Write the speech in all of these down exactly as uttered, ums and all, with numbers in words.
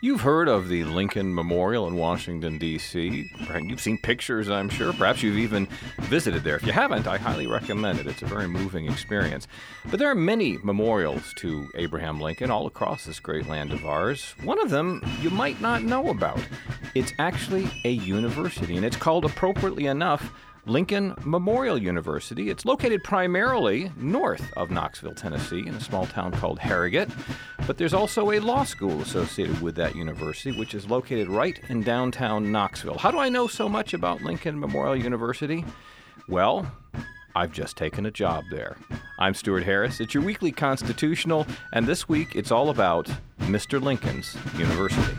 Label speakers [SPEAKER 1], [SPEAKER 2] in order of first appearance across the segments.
[SPEAKER 1] You've heard of the Lincoln Memorial in Washington, D C You've seen pictures, I'm sure. Perhaps you've even visited there. If you haven't, I highly recommend it. It's a very moving experience. But there are many memorials to Abraham Lincoln all across this great land of ours. One of them you might not know about. It's actually a university, and it's called, appropriately enough, Lincoln Memorial University. It's located primarily north of Knoxville, Tennessee, in a small town called Harrogate. But there's also a law school associated with that university, which is located right in downtown Knoxville. How do I know so much about Lincoln Memorial University? Well, I've just taken a job there. I'm Stuart Harris. It's your weekly Constitutional, and this week it's all about Mister Lincoln's University.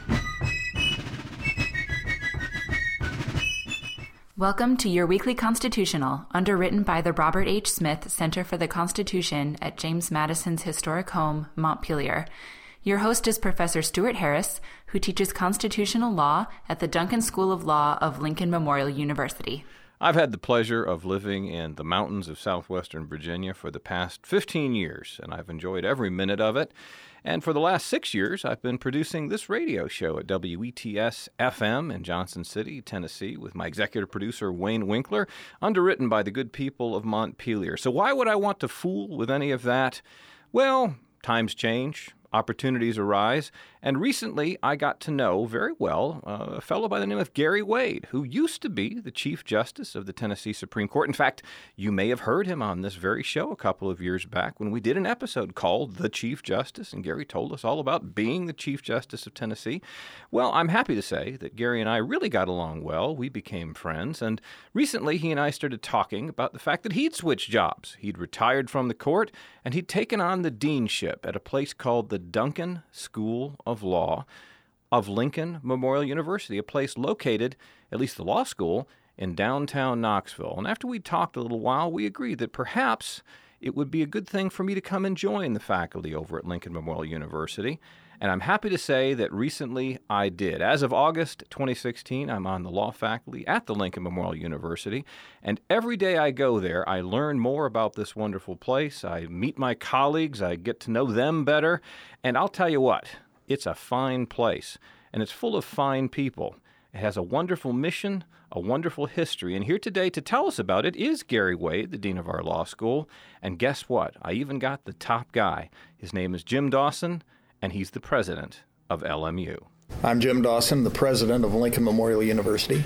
[SPEAKER 2] Welcome to your weekly Constitutional, underwritten by the Robert H. Smith Center for the Constitution at James Madison's historic home, Montpelier. Your host is Professor Stuart Harris, who teaches constitutional law at the Duncan School of Law of Lincoln Memorial University.
[SPEAKER 1] I've had the pleasure of living in the mountains of southwestern Virginia for the past fifteen years, and I've enjoyed every minute of it. And for the last six years, I've been producing this radio show at W E T S F M in Johnson City, Tennessee, with my executive producer, Wayne Winkler, underwritten by the good people of Montpelier. So why would I want to fool with any of that? Well, times change. Opportunities arise, and recently I got to know very well uh, a fellow by the name of Gary Wade, who used to be the Chief Justice of the Tennessee Supreme Court. In fact, you may have heard him on this very show a couple of years back when we did an episode called The Chief Justice, and Gary told us all about being the Chief Justice of Tennessee. Well, I'm happy to say that Gary and I really got along well. We became friends, and recently he and I started talking about the fact that he'd switched jobs. He'd retired from the court, and he'd taken on the deanship at a place called the Duncan School of Law of Lincoln Memorial University, a place located, at least the law school, in downtown Knoxville. And after we talked a little while, we agreed that perhaps it would be a good thing for me to come and join the faculty over at Lincoln Memorial University. And I'm happy to say that recently I did. As of August twenty sixteen, I'm on the law faculty at the Lincoln Memorial University. And every day I go there, I learn more about this wonderful place. I meet my colleagues. I get to know them better. And I'll tell you what, it's a fine place. And it's full of fine people. It has a wonderful mission, a wonderful history. And here today to tell us about it is Gary Wade, the dean of our law school. And guess what? I even got the top guy. His name is Jim Dawson, and he's the president of L M U.
[SPEAKER 3] I'm Jim Dawson, the president of Lincoln Memorial University.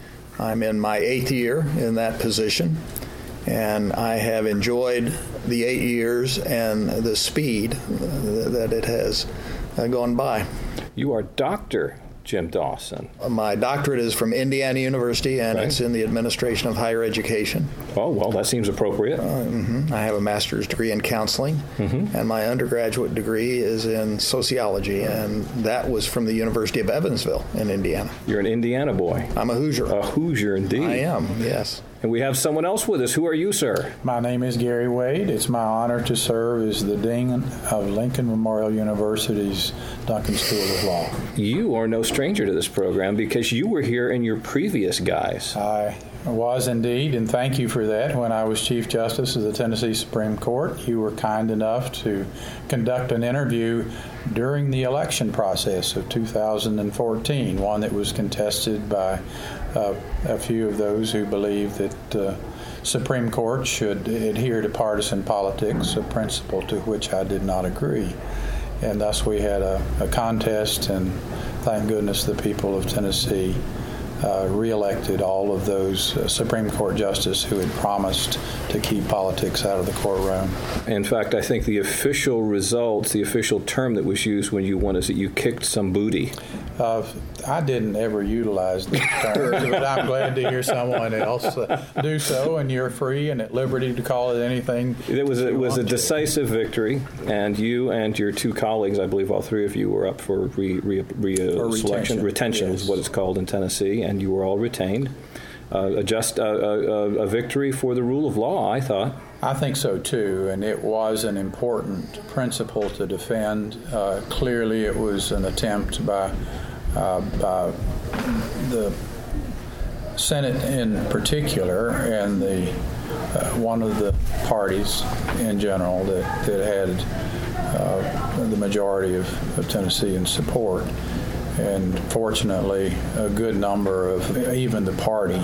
[SPEAKER 3] I'm in my eighth year in that position, and I have enjoyed the eight years and the speed that it has gone by.
[SPEAKER 1] You are Doctor Jim Dawson.
[SPEAKER 3] My doctorate is from Indiana University, and right. It's in the administration of higher education.
[SPEAKER 1] Oh, well, that seems appropriate.
[SPEAKER 3] Uh, mm-hmm. I have a master's degree in counseling, mm-hmm. and my undergraduate degree is in sociology, and that was from the University of Evansville in Indiana.
[SPEAKER 1] You're an Indiana boy.
[SPEAKER 3] I'm a Hoosier.
[SPEAKER 1] A Hoosier, indeed.
[SPEAKER 3] I am, yes.
[SPEAKER 1] And we have someone else with us. Who are you, sir?
[SPEAKER 4] My name is Gary Wade. It's my honor to serve as the Dean of Lincoln Memorial University's Duncan School of Law.
[SPEAKER 1] You are no stranger to this program because you were here in your previous guise.
[SPEAKER 4] I was indeed, and thank you for that. When I was Chief Justice of the Tennessee Supreme Court, you were kind enough to conduct an interview during the election process of two thousand fourteen, one that was contested by uh, a few of those who believe that uh, Supreme Court should adhere to partisan politics, a principle to which I did not agree. And thus we had a, a contest, and thank goodness the people of Tennessee Uh, reelected all of those uh, Supreme Court justices who had promised to keep politics out of the courtroom.
[SPEAKER 1] In fact, I think the official results, the official term that was used when you won is that you kicked some booty.
[SPEAKER 4] Uh, I didn't ever utilize these terms, but I'm glad to hear someone else uh, do so, and you're free and at liberty to call it anything.
[SPEAKER 1] It was a, it was a decisive victory, and you and your two colleagues, I believe all three of you, were up for re, re, re, uh,
[SPEAKER 4] retention.
[SPEAKER 1] selection. Retention
[SPEAKER 4] Yes.
[SPEAKER 1] is what it's called in Tennessee, and you were all retained. Uh, a just uh, a, a victory for the rule of law, I thought.
[SPEAKER 4] I think so, too, and it was an important principle to defend. Uh, clearly, it was an attempt by, uh, by the Senate in particular and the uh, one of the parties in general that, that had uh, the majority of, of Tennessee in support. and fortunately, a good number of even the party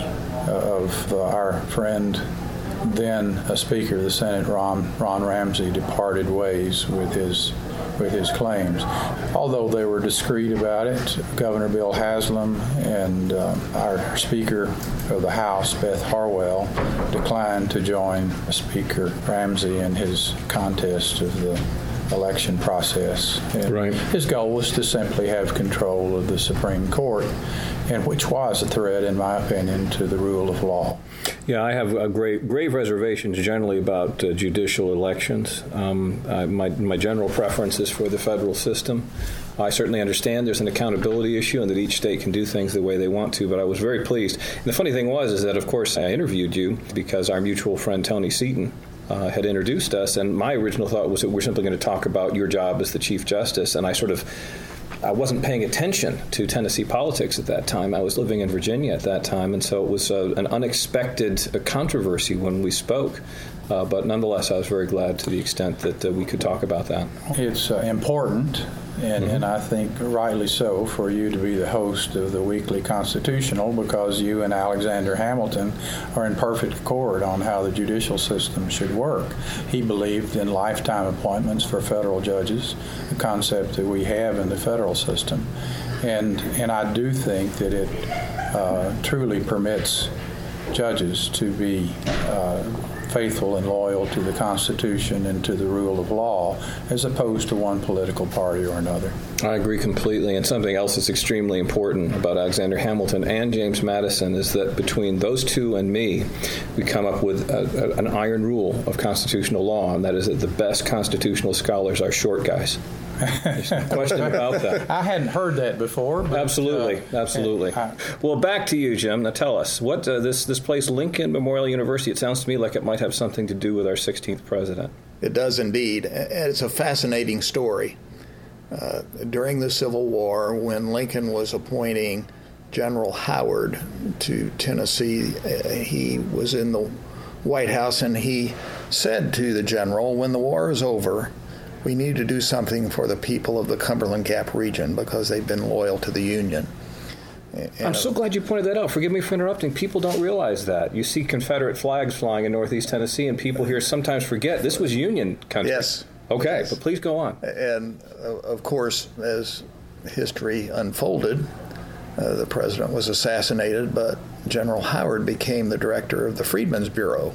[SPEAKER 4] of uh, our friend, then a Speaker of the Senate, Ron, Ron Ramsey, departed ways with his with his claims. Although they were discreet about it, Governor Bill Haslam and uh, our Speaker of the House, Beth Harwell, declined to join Speaker Ramsey in his contest of the election process. And
[SPEAKER 5] right.
[SPEAKER 4] His goal was to simply have control of the Supreme Court, and which was a threat, in my opinion, to the rule of law.
[SPEAKER 5] Yeah, I have a grave, grave reservations generally about uh, judicial elections. Um, uh, my, my general preference is for the federal system. I certainly understand there's an accountability issue and that each state can do things the way they want to, but I was very pleased. And the funny thing was is that, of course, I interviewed you because our mutual friend Tony Seaton uh, had introduced us, and my original thought was that we're simply going to talk about your job as the Chief Justice, and I sort of I wasn't paying attention to Tennessee politics at that time. I was living in Virginia at that time, and so it was uh, an unexpected uh, controversy when we spoke. Uh, but nonetheless, I was very glad to the extent that uh, we could talk about that.
[SPEAKER 4] It's uh, important, and,
[SPEAKER 5] mm-hmm.
[SPEAKER 4] and I think rightly so, for you to be the host of the Weekly Constitutional, because you and Alexander Hamilton are in perfect accord on how the judicial system should work. He believed in lifetime appointments for federal judges, a concept that we have in the federal system. And, and I do think that it uh, truly permits judges to be uh, faithful and loyal to the Constitution and to the rule of law, as opposed to one political party or another.
[SPEAKER 5] I agree completely. And something else that's extremely important about Alexander Hamilton and James Madison is that between those two and me, we come up with a, a, an iron rule of constitutional law, and that is that the best constitutional scholars are short guys. There's no question about that.
[SPEAKER 4] I hadn't heard that before. But,
[SPEAKER 5] absolutely,
[SPEAKER 4] uh,
[SPEAKER 5] absolutely.
[SPEAKER 4] I,
[SPEAKER 5] well, back to you, Jim. Now tell us, what uh, this this place, Lincoln Memorial University, it sounds to me like it might have something to do with our sixteenth president.
[SPEAKER 3] It does indeed. It's a fascinating story. Uh, during the Civil War, when Lincoln was appointing General Howard to Tennessee, uh, he was in the White House, and he said to the general, when the war is over, we need to do something for the people of the Cumberland Gap region because they've been loyal to the Union. And
[SPEAKER 5] I'm so glad you pointed that out. Forgive me for interrupting. People don't realize that. You see Confederate flags flying in Northeast Tennessee, and people here sometimes forget this was Union country.
[SPEAKER 3] Yes.
[SPEAKER 5] Okay,
[SPEAKER 3] yes.
[SPEAKER 5] But please go on.
[SPEAKER 3] And, uh, of course, as history unfolded, uh, the president was assassinated, but General Howard became the director of the Freedmen's Bureau.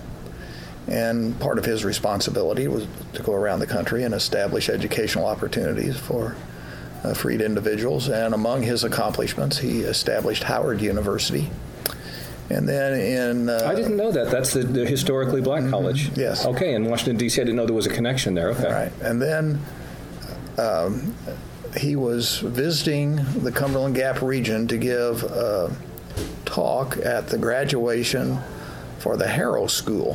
[SPEAKER 3] And part of his responsibility was to go around the country and establish educational opportunities for uh, freed individuals. And among his accomplishments, he established Howard University. And then in... Uh,
[SPEAKER 5] I didn't know that. That's the, the historically black college.
[SPEAKER 3] Mm-hmm, yes.
[SPEAKER 5] Okay, in Washington, D C, I didn't know there was a connection there. Okay.
[SPEAKER 3] All right. And then um, he was visiting the Cumberland Gap region to give a talk at the graduation for the Harrow School,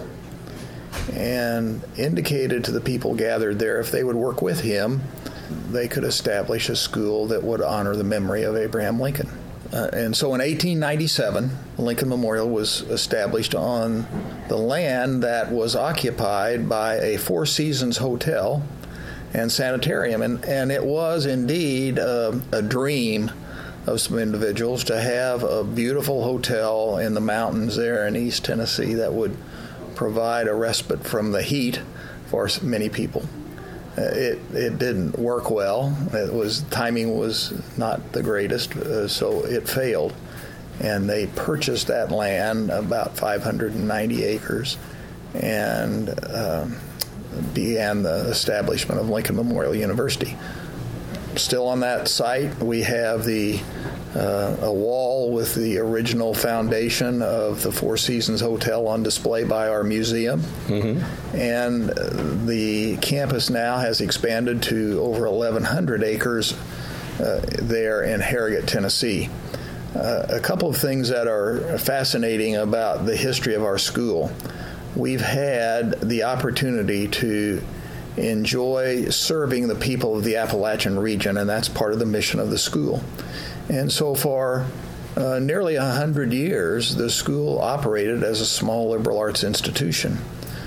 [SPEAKER 3] and indicated to the people gathered there if they would work with him, they could establish a school that would honor the memory of Abraham Lincoln. Uh, and so in eighteen ninety-seven, Lincoln Memorial was established on the land that was occupied by a Four Seasons hotel and sanitarium. And, and it was indeed a, a dream of some individuals to have a beautiful hotel in the mountains there in East Tennessee that would provide a respite from the heat for many people. Uh, it it didn't work well. It was timing was not the greatest, uh, so it failed. And they purchased that land, about five hundred ninety acres, and uh, began the establishment of Lincoln Memorial University. Still on that site, we have the uh, a wall with the original foundation of the Four Seasons Hotel on display by our museum. Mm-hmm. And uh, the campus now has expanded to over eleven hundred acres uh, there in Harrogate, Tennessee. Uh, a couple of things that are fascinating about the history of our school. We've had the opportunity to enjoy serving the people of the Appalachian region, and that's part of the mission of the school. And so for uh, nearly one hundred years, the school operated as a small liberal arts institution,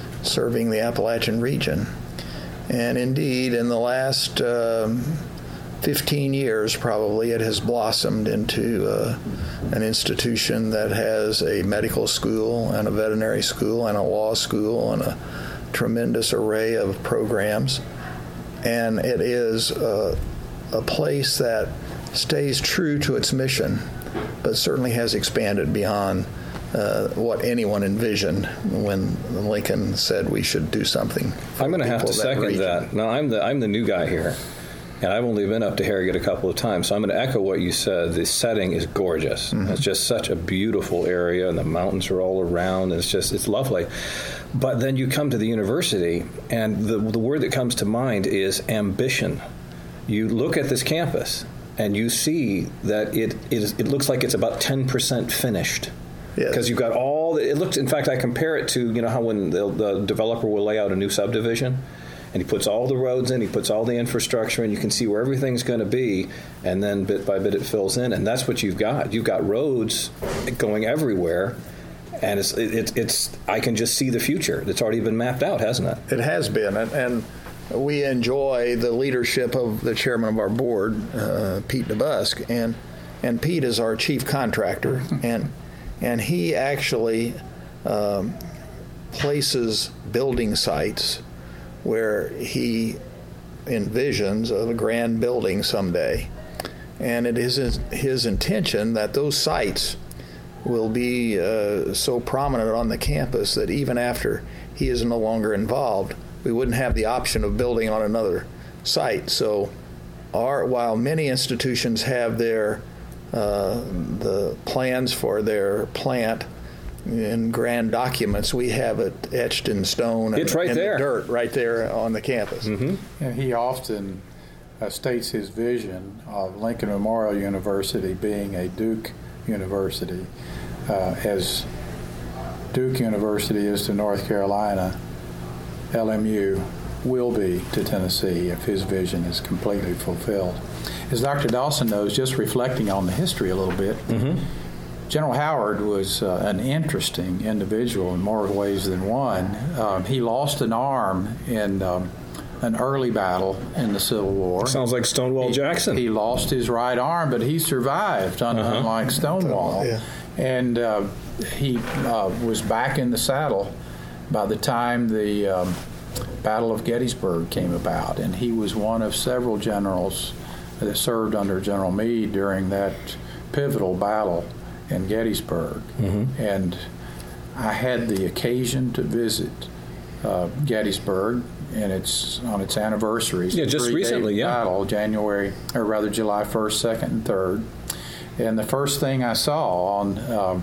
[SPEAKER 3] serving the Appalachian region. And indeed, in the last um, fifteen years probably, it has blossomed into uh, an institution that has a medical school and a veterinary school and a law school and a tremendous array of programs. And it is uh, a place that stays true to its mission, but certainly has expanded beyond uh, what anyone envisioned when Lincoln said we should do something.
[SPEAKER 5] I'm going to have to second
[SPEAKER 3] region.
[SPEAKER 5] that. Now, I'm the I'm the new guy here, and I've only been up to Harrogate a couple of times, so I'm going to echo what you said. The setting is gorgeous. Mm-hmm. It's just such a beautiful area, and the mountains are all around. And it's just it's lovely. But then you come to the university, and the the word that comes to mind is ambition. You look at this campus, and you see that it it, is, it looks like it's about ten percent finished. Because yes. You've got all the, it looks. In fact, I compare it to you know how when the, the developer will lay out a new subdivision, and he puts all the roads in, he puts all the infrastructure, and you can see where everything's going to be, and then bit by bit it fills in, and that's what you've got. You've got roads going everywhere. And it's, it, it's, I can just see the future. It's already been mapped out, hasn't it?
[SPEAKER 3] It has been. And, and we enjoy the leadership of the chairman of our board, uh, Pete DeBusk. And, and Pete is our chief contractor. And, and he actually um, places building sites where he envisions of a grand building someday. And it is his, his intention that those sites will be uh, so prominent on the campus that even after he is no longer involved, we wouldn't have the option of building on another site. So our, while many institutions have their uh, the plans for their plant in grand documents, we have it etched in stone
[SPEAKER 5] it's
[SPEAKER 3] and
[SPEAKER 5] right
[SPEAKER 3] in
[SPEAKER 5] there.
[SPEAKER 3] the dirt right there on the campus.
[SPEAKER 5] Mm-hmm.
[SPEAKER 4] And he often uh, states his vision of Lincoln Memorial University being a Duke University. Uh, as Duke University is to North Carolina, L M U will be to Tennessee if his vision is completely fulfilled. As Doctor Dawson knows, just reflecting on the history a little bit, mm-hmm. General Howard was uh, an interesting individual in more ways than one. Um, he lost an arm in um, an early battle in the Civil War.
[SPEAKER 5] Sounds like Stonewall
[SPEAKER 4] he,
[SPEAKER 5] Jackson.
[SPEAKER 4] He lost his right arm, but he survived, uh-huh. unlike Stonewall.
[SPEAKER 3] Yeah.
[SPEAKER 4] And uh, he uh, was back in the saddle by the time the um, Battle of Gettysburg came about. And he was one of several generals that served under General Meade during that pivotal battle in Gettysburg. Mm-hmm. And I had the occasion to visit uh, Gettysburg, and it's on its anniversary.
[SPEAKER 5] Yeah, just recently, yeah.
[SPEAKER 4] Battle, January, or rather July first, second, and third. And the first thing I saw on um,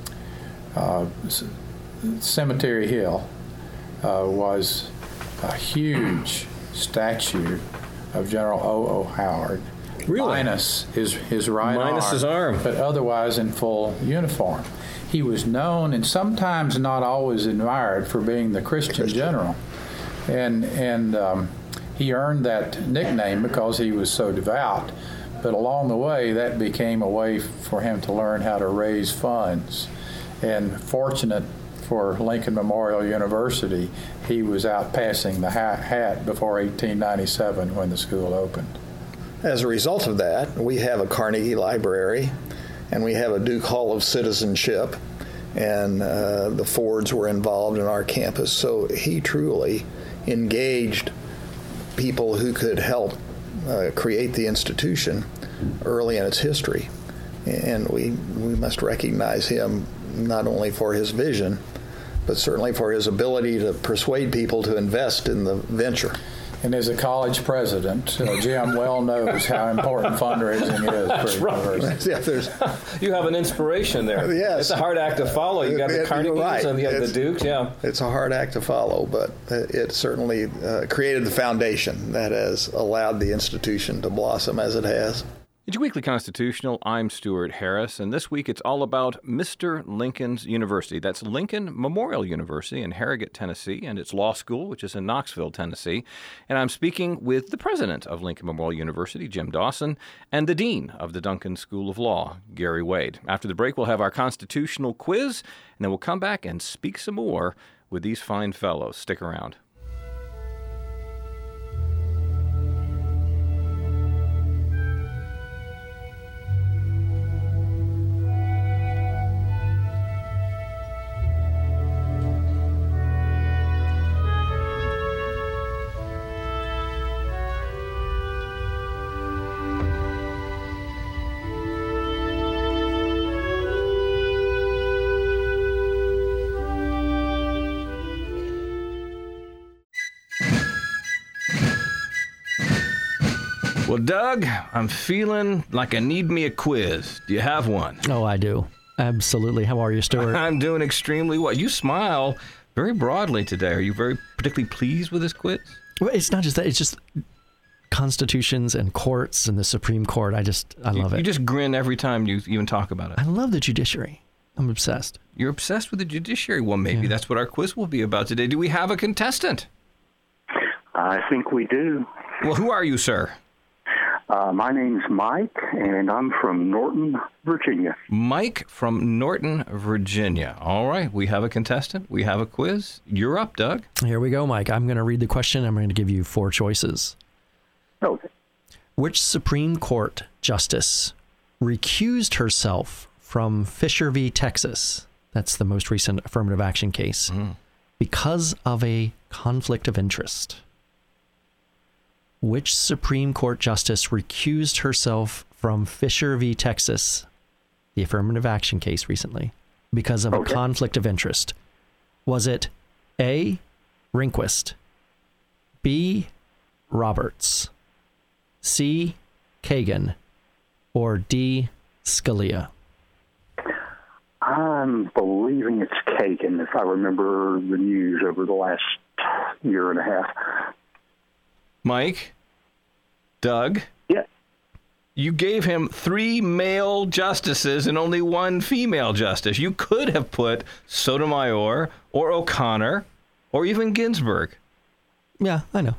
[SPEAKER 4] uh, C- Cemetery Hill uh, was a huge statue of General O. O. Howard.
[SPEAKER 5] Really?
[SPEAKER 4] Minus his, his right arm.
[SPEAKER 5] Minus his arm.
[SPEAKER 4] But otherwise in full uniform. He was known and sometimes not always admired for being the Christian, Christian. general. And, and um, he earned that nickname because he was so devout. But along the way, that became a way for him to learn how to raise funds. And fortunate for Lincoln Memorial University, he was out passing the hat before eighteen ninety-seven when the school opened.
[SPEAKER 3] As a result of that, we have a Carnegie Library, and we have a Duke Hall of Citizenship, and uh, the Fords were involved in our campus. So he truly engaged people who could help uh, create the institution early in its history. And we, we must recognize him not only for his vision, but certainly for his ability to persuade people to invest in the venture.
[SPEAKER 4] And as a college president, uh, Jim well knows how important fundraising is
[SPEAKER 5] That's
[SPEAKER 4] for
[SPEAKER 5] right.
[SPEAKER 4] universities.
[SPEAKER 3] Yeah, there's,
[SPEAKER 5] you have an inspiration there.
[SPEAKER 3] Yes.
[SPEAKER 5] It's a hard act to follow. You got the Carnegies
[SPEAKER 3] right.
[SPEAKER 5] and you got
[SPEAKER 3] it's,
[SPEAKER 5] the Dukes, yeah.
[SPEAKER 3] It's a hard act to follow, but it certainly uh, created the foundation that has allowed the institution to blossom as it has.
[SPEAKER 1] It's Weekly Constitutional. I'm Stuart Harris, and this week it's all about Mister Lincoln's University. That's Lincoln Memorial University in Harrogate, Tennessee, and its law school, which is in Knoxville, Tennessee. And I'm speaking with the president of Lincoln Memorial University, Jim Dawson, and the dean of the Duncan School of Law, Gary Wade. After the break, we'll have our constitutional quiz, and then we'll come back and speak some more with these fine fellows. Stick around. Well, Doug, I'm feeling like I need me a quiz. Do you have one?
[SPEAKER 6] Oh, I do. Absolutely. How are you, Stuart?
[SPEAKER 1] I'm doing extremely well. You smile very broadly today. Are you very particularly pleased with this quiz?
[SPEAKER 6] Well, it's not just that. It's just constitutions and courts and the Supreme Court. I just, I love
[SPEAKER 1] you,
[SPEAKER 6] it.
[SPEAKER 1] You just grin every time you even talk about it.
[SPEAKER 6] I love the judiciary. I'm obsessed.
[SPEAKER 1] You're obsessed with the judiciary. Well, maybe yeah. that's what our quiz will be about today. Do we have a contestant?
[SPEAKER 7] I think we do.
[SPEAKER 1] Well, who are you, sir?
[SPEAKER 7] Uh, my name's Mike, and I'm from Norton, Virginia.
[SPEAKER 1] Mike from Norton, Virginia. All right, we have a contestant. We have a quiz. You're up, Doug.
[SPEAKER 6] Here we go, Mike. I'm going to read the question. I'm going to give you four choices.
[SPEAKER 7] Okay.
[SPEAKER 6] Which Supreme Court justice recused herself from Fisher v. Texas? That's the most recent affirmative action case. Mm. Because of a conflict of interest. Which Supreme Court justice recused herself from Fisher v. Texas, the affirmative action case recently, because of okay. a conflict of interest? Was it A, Rehnquist, B, Roberts, C, Kagan, or D, Scalia?
[SPEAKER 7] I'm believing it's Kagan, if I remember the news over the last year and a half.
[SPEAKER 1] Mike, Doug,
[SPEAKER 7] yeah.
[SPEAKER 1] You gave him three male justices and only one female justice. You could have put Sotomayor or O'Connor or even Ginsburg.
[SPEAKER 6] Yeah, I know.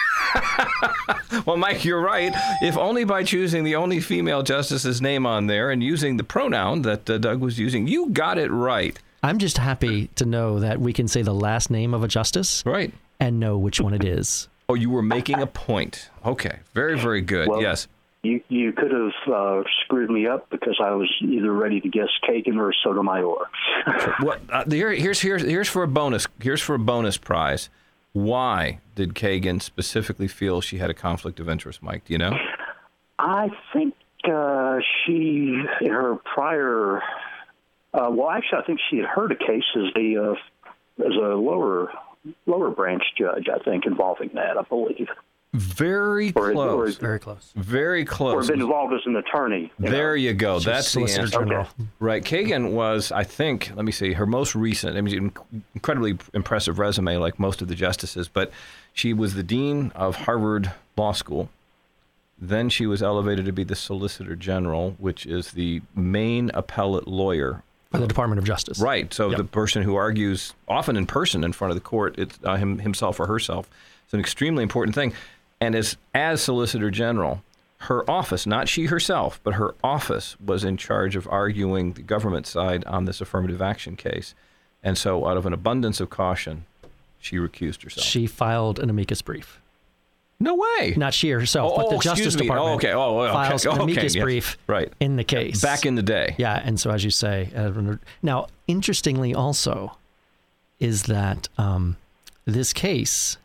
[SPEAKER 1] Well, Mike, you're right. If only by choosing the only female justice's name on there and using the pronoun that uh, Doug was using, you got it right.
[SPEAKER 6] I'm just happy to know that we can say the last name of a justice
[SPEAKER 1] right.
[SPEAKER 6] and know which one it is.
[SPEAKER 1] Oh, you were making a point. Okay. Very, very good.
[SPEAKER 7] Well,
[SPEAKER 1] yes.
[SPEAKER 7] You you could have uh, screwed me up because I was either ready to guess Kagan or Sotomayor.
[SPEAKER 1] Well, uh, here, here's here's here's for a bonus. Here's for a bonus prize. Why did Kagan specifically feel she had a conflict of interest, Mike? Do you know?
[SPEAKER 7] I think uh, she, in her prior, uh, well, actually, I think she had heard a case as a uh, as a lower lower branch judge. I think involving that. I believe.
[SPEAKER 1] Very
[SPEAKER 7] or,
[SPEAKER 1] close.
[SPEAKER 7] Or,
[SPEAKER 6] Very close.
[SPEAKER 1] Very close.
[SPEAKER 7] Or been involved as an attorney. You
[SPEAKER 1] there
[SPEAKER 7] know?
[SPEAKER 1] you go. She's That's the answer.
[SPEAKER 6] General.
[SPEAKER 7] Okay.
[SPEAKER 1] Right. Kagan was, I think, let me see, her most recent, I mean, incredibly impressive resume like most of the justices, but she was the dean of Harvard Law School. Then she was elevated to be the Solicitor General, which is the main appellate lawyer
[SPEAKER 6] for the Department of Justice.
[SPEAKER 1] Right. So yep. the person who argues often in person in front of the court, it's uh, him, himself or herself. It's an extremely important thing. And as, as Solicitor General, her office, not she herself, but her office was in charge of arguing the government side on this affirmative action case. And so out of an abundance of caution, she recused herself.
[SPEAKER 6] She filed an amicus brief.
[SPEAKER 1] No way.
[SPEAKER 6] Not she herself,
[SPEAKER 1] oh,
[SPEAKER 6] but the
[SPEAKER 1] oh,
[SPEAKER 6] Justice
[SPEAKER 1] me.
[SPEAKER 6] Department
[SPEAKER 1] oh, okay. oh, okay.
[SPEAKER 6] files an
[SPEAKER 1] okay.
[SPEAKER 6] amicus
[SPEAKER 1] yes.
[SPEAKER 6] brief
[SPEAKER 1] right.
[SPEAKER 6] in the case.
[SPEAKER 1] Back in the day.
[SPEAKER 6] Yeah, and so as you say, uh, now, interestingly also, is that um, this case,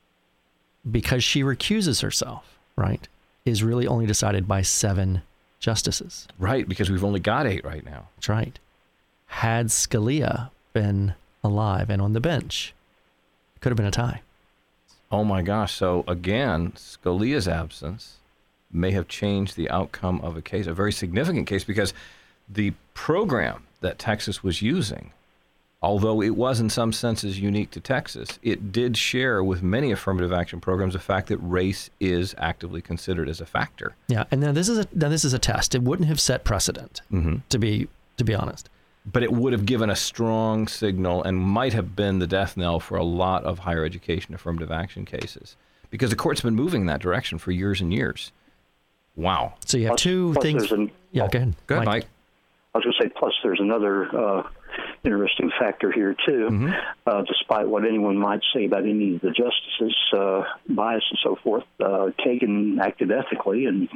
[SPEAKER 6] because she recuses herself, right, is really only decided by seven justices.
[SPEAKER 1] Right, because we've only got eight right now.
[SPEAKER 6] That's right. Had Scalia been alive and on the bench, it could have been a tie.
[SPEAKER 1] Oh my gosh. So again, Scalia's absence may have changed the outcome of a case, a very significant case, because the program that Texas was using, although it was in some senses unique to Texas, it did share with many affirmative action programs the fact that race is actively considered as a factor.
[SPEAKER 6] Yeah, and now this is a now this is a test. It wouldn't have set precedent, mm-hmm. to be to be honest.
[SPEAKER 1] But it would have given a strong signal and might have been the death knell for a lot of higher education affirmative action cases, because the court's been moving in that direction for years and years. Wow.
[SPEAKER 6] So you have
[SPEAKER 7] plus,
[SPEAKER 6] two
[SPEAKER 7] plus
[SPEAKER 6] things.
[SPEAKER 7] An,
[SPEAKER 6] yeah, go ahead.
[SPEAKER 1] Go ahead, Mike. Mike.
[SPEAKER 7] I was going to say, plus there's another uh, interesting factor here, too. Mm-hmm. Uh, despite what anyone might say about any of the justices, uh, bias and so forth, uh, Kagan acted ethically, and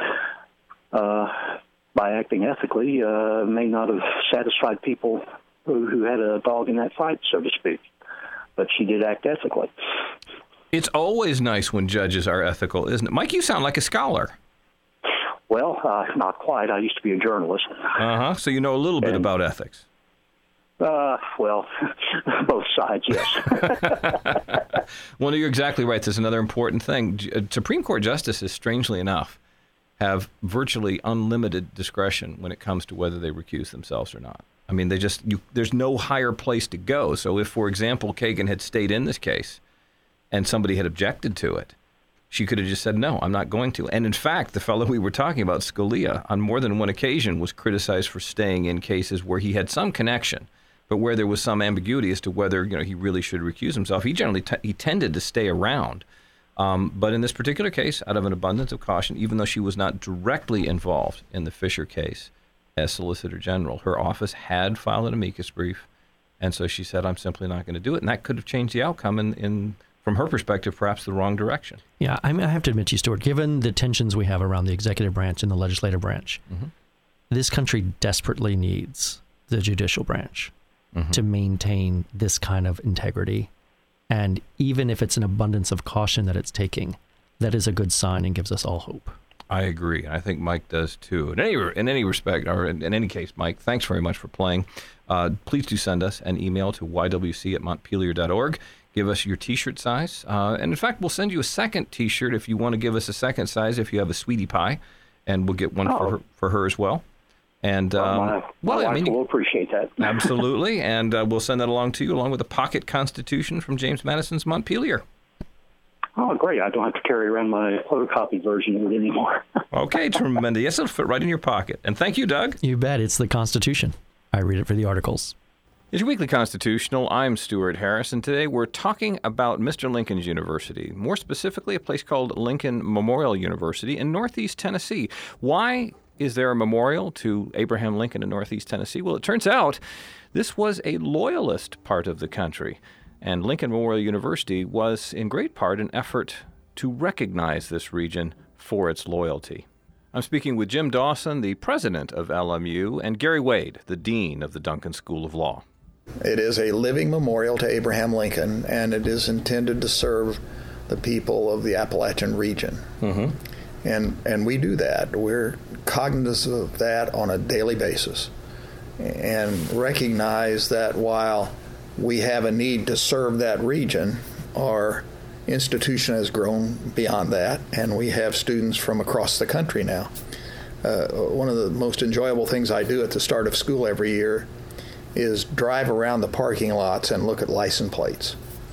[SPEAKER 7] uh, by acting ethically, uh, may not have satisfied people who, who had a dog in that fight, so to speak. But she did act ethically.
[SPEAKER 1] It's always nice when judges are ethical, isn't it? Mike, you sound like a scholar.
[SPEAKER 7] Well, uh, not quite. I used to be a journalist.
[SPEAKER 1] Uh-huh. So you know a little bit
[SPEAKER 7] and,
[SPEAKER 1] about ethics.
[SPEAKER 7] Uh, well, both sides, yes.
[SPEAKER 1] Well, you're exactly right. There's another important thing. Supreme Court justices, strangely enough, have virtually unlimited discretion when it comes to whether they recuse themselves or not. I mean, they just you, there's no higher place to go. So if, for example, Kagan had stayed in this case and somebody had objected to it, she could have just said, no, I'm not going to. And in fact, the fellow we were talking about, Scalia, on more than one occasion was criticized for staying in cases where he had some connection, but where there was some ambiguity as to whether, you know, he really should recuse himself. He generally t- he tended to stay around. Um, but in this particular case, out of an abundance of caution, even though she was not directly involved in the Fisher case as Solicitor General, her office had filed an amicus brief, and so she said, I'm simply not going to do it. And that could have changed the outcome in, in from her perspective, perhaps the wrong direction.
[SPEAKER 6] Yeah, I mean, I have to admit to you, Stuart, given the tensions we have around the executive branch and the legislative branch, mm-hmm. this country desperately needs the judicial branch mm-hmm. to maintain this kind of integrity. And even if it's an abundance of caution that it's taking, that is a good sign and gives us all hope.
[SPEAKER 1] I agree. I think Mike does too. In any in any respect, or in, in any case, Mike, thanks very much for playing. Uh, please do send us an email to y w c at montpelier dot org. Give us your T-shirt size. Uh, and in fact, we'll send you a second T-shirt if you want to give us a second size if you have a sweetie pie, and we'll get one oh. for her, for her as well. And um,
[SPEAKER 7] well, my,
[SPEAKER 1] well,
[SPEAKER 7] my
[SPEAKER 1] I mean,
[SPEAKER 7] we'll appreciate that.
[SPEAKER 1] Absolutely, and uh, we'll send that along to you, along with a pocket Constitution from James Madison's Montpelier.
[SPEAKER 7] Oh, great! I don't have to carry around my photocopy version of it anymore.
[SPEAKER 1] Okay, tremendous. Yes, it'll fit right in your pocket. And thank you, Doug.
[SPEAKER 6] You bet. It's the Constitution. I read it for the articles.
[SPEAKER 1] It's your Weekly Constitutional. I'm Stuart Harris, and today we're talking about Mister Lincoln's University, more specifically a place called Lincoln Memorial University in Northeast Tennessee. Why is there a memorial to Abraham Lincoln in Northeast Tennessee? Well, it turns out this was a loyalist part of the country, and Lincoln Memorial University was in great part an effort to recognize this region for its loyalty. I'm speaking with Jim Dawson, the president of L M U, and Gary Wade, the dean of the Duncan School of Law.
[SPEAKER 3] It is a living memorial to Abraham Lincoln, and it is intended to serve the people of the Appalachian region. Mm-hmm. And and we do that. We're cognizant of that on a daily basis and recognize that while we have a need to serve that region, our institution has grown beyond that, and we have students from across the country now. Uh, one of the most enjoyable things I do at the start of school every year is drive around the parking lots and look at license plates.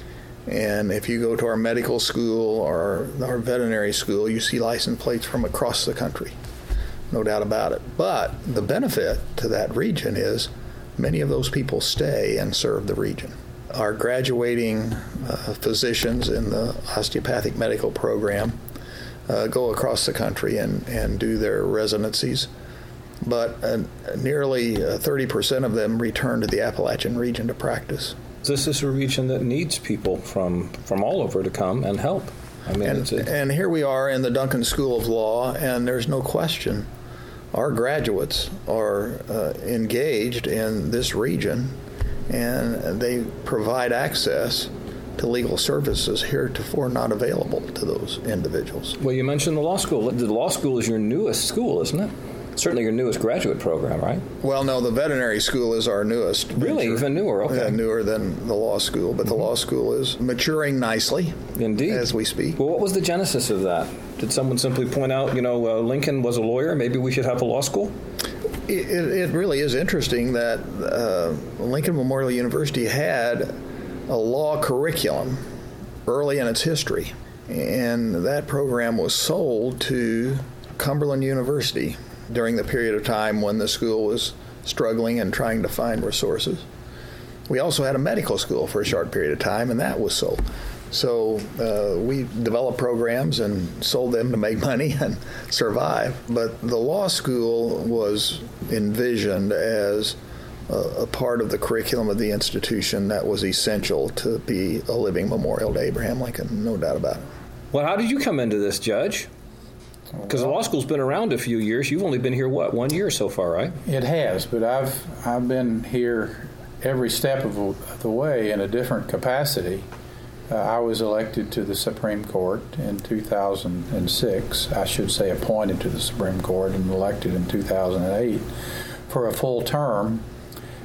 [SPEAKER 3] And if you go to our medical school or our veterinary school, you see license plates from across the country, no doubt about it. But the benefit to that region is many of those people stay and serve the region. Our graduating uh, physicians in the osteopathic medical program uh, go across the country and, and do their residencies. But uh, nearly uh, thirty percent of them return to the Appalachian region to practice.
[SPEAKER 5] This is a region that needs people from, from all over to come and help. I mean,
[SPEAKER 3] and,
[SPEAKER 5] it's a...
[SPEAKER 3] and here we are in the Duncan School of Law, and there's no question our graduates are uh, engaged in this region, and they provide access to legal services heretofore not available to those individuals.
[SPEAKER 5] Well, you mentioned the law school. The law school is your newest school, isn't it? Certainly your newest graduate program, right?
[SPEAKER 3] Well, no, the veterinary school is our newest.
[SPEAKER 5] Really?
[SPEAKER 3] venture.
[SPEAKER 5] Even newer? Okay.
[SPEAKER 3] Yeah, newer than the law school, but mm-hmm. the law school is maturing nicely.
[SPEAKER 5] Indeed.
[SPEAKER 3] As we speak.
[SPEAKER 5] Well, what was the genesis of that? Did someone simply point out, you know, uh, Lincoln was a lawyer, maybe we should have a law school?
[SPEAKER 3] It, it really is interesting that uh, Lincoln Memorial University had a law curriculum early in its history, and that program was sold to Cumberland University during the period of time when the school was struggling and trying to find resources. We also had a medical school for a short period of time, and that was sold. So uh, we developed programs and sold them to make money and survive. But the law school was envisioned as a, a part of the curriculum of the institution that was essential to be a living memorial to Abraham Lincoln, no doubt about it.
[SPEAKER 5] Well, how did you come into this, Judge? Because the law school's been around a few years. You've only been here, what, one year so far, right?
[SPEAKER 4] It has, but I've I've been here every step of the way in a different capacity. Uh, I was elected to the Supreme Court in two thousand six. I should say appointed to the Supreme Court and elected in two thousand eight for a full term.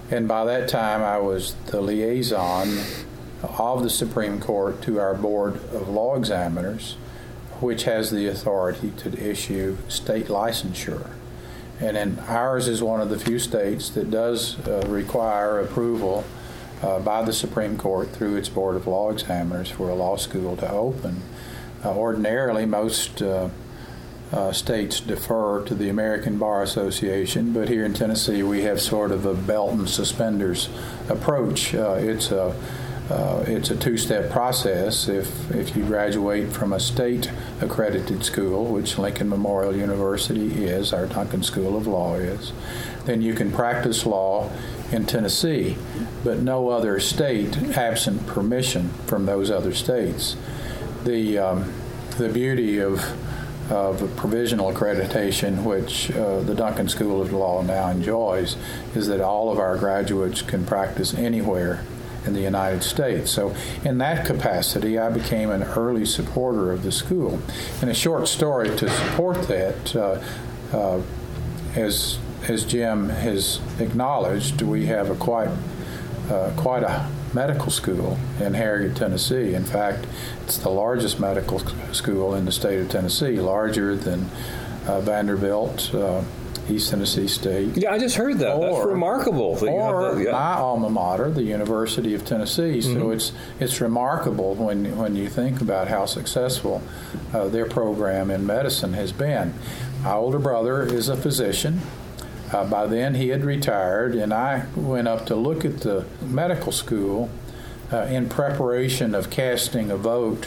[SPEAKER 4] And by that time, I was the liaison of the Supreme Court to our Board of Law Examiners, which has the authority to issue state licensure. And then ours is one of the few states that does uh, require approval uh, by the Supreme Court through its Board of Law Examiners for a law school to open. Uh, ordinarily, most uh, uh, states defer to the American Bar Association, but here in Tennessee we have sort of a belt and suspenders approach. Uh, it's a Uh, it's a two-step process. If if you graduate from a state-accredited school, which Lincoln Memorial University is, our Duncan School of Law is, then you can practice law in Tennessee, but no other state, absent permission from those other states. The um, the beauty of of provisional accreditation, which uh, the Duncan School of Law now enjoys, is that all of our graduates can practice anywhere in the United States. So in that capacity, I became an early supporter of the school. And a short story to support that, uh, uh, as as Jim has acknowledged, we have a quite uh, quite a medical school in Harrogate, Tennessee. In fact, it's the largest medical school in the state of Tennessee, larger than uh, Vanderbilt, uh, East Tennessee State.
[SPEAKER 5] Yeah, I just heard that.
[SPEAKER 4] Or,
[SPEAKER 5] That's remarkable. That
[SPEAKER 4] or
[SPEAKER 5] you have that, yeah.
[SPEAKER 4] my alma mater, the University of Tennessee. Mm-hmm. So it's it's remarkable when when you think about how successful uh, their program in medicine has been. My older brother is a physician. Uh, by then he had retired, and I went up to look at the medical school uh, in preparation of casting a vote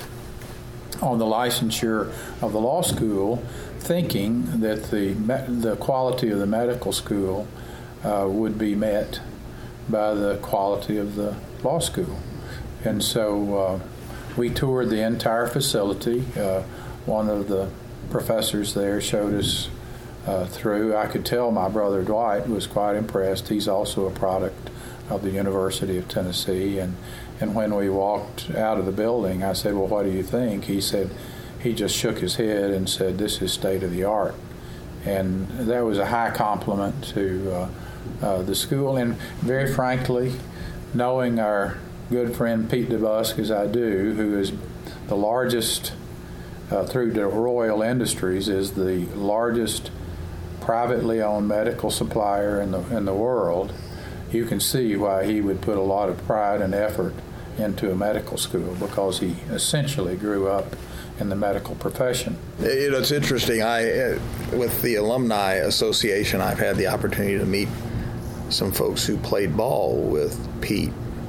[SPEAKER 4] on the licensure of the law school, thinking that the the quality of the medical school uh, would be met by the quality of the law school. And so uh, we toured the entire facility. Uh, one of the professors there showed us uh, through. I could tell my brother Dwight was quite impressed. He's also a product of the University of Tennessee. And, and when we walked out of the building, I said, well, what do you think? He said, he just shook his head and said, this is state of the art. And that was a high compliment to uh, uh, the school. And very frankly, knowing our good friend Pete DeBusk, as I do, who is the largest, uh, through the Royal Industries, is the largest privately owned medical supplier in the, in the world, you can see why he would put a lot of pride and effort into a medical school, because he essentially grew up in the medical profession.
[SPEAKER 3] You know, it's interesting. I, with the Alumni Association, I've had the opportunity to meet some folks who played ball with Pete.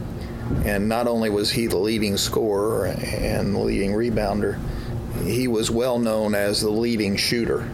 [SPEAKER 3] And not only was he the leading scorer and the leading rebounder, he was well known as the leading shooter.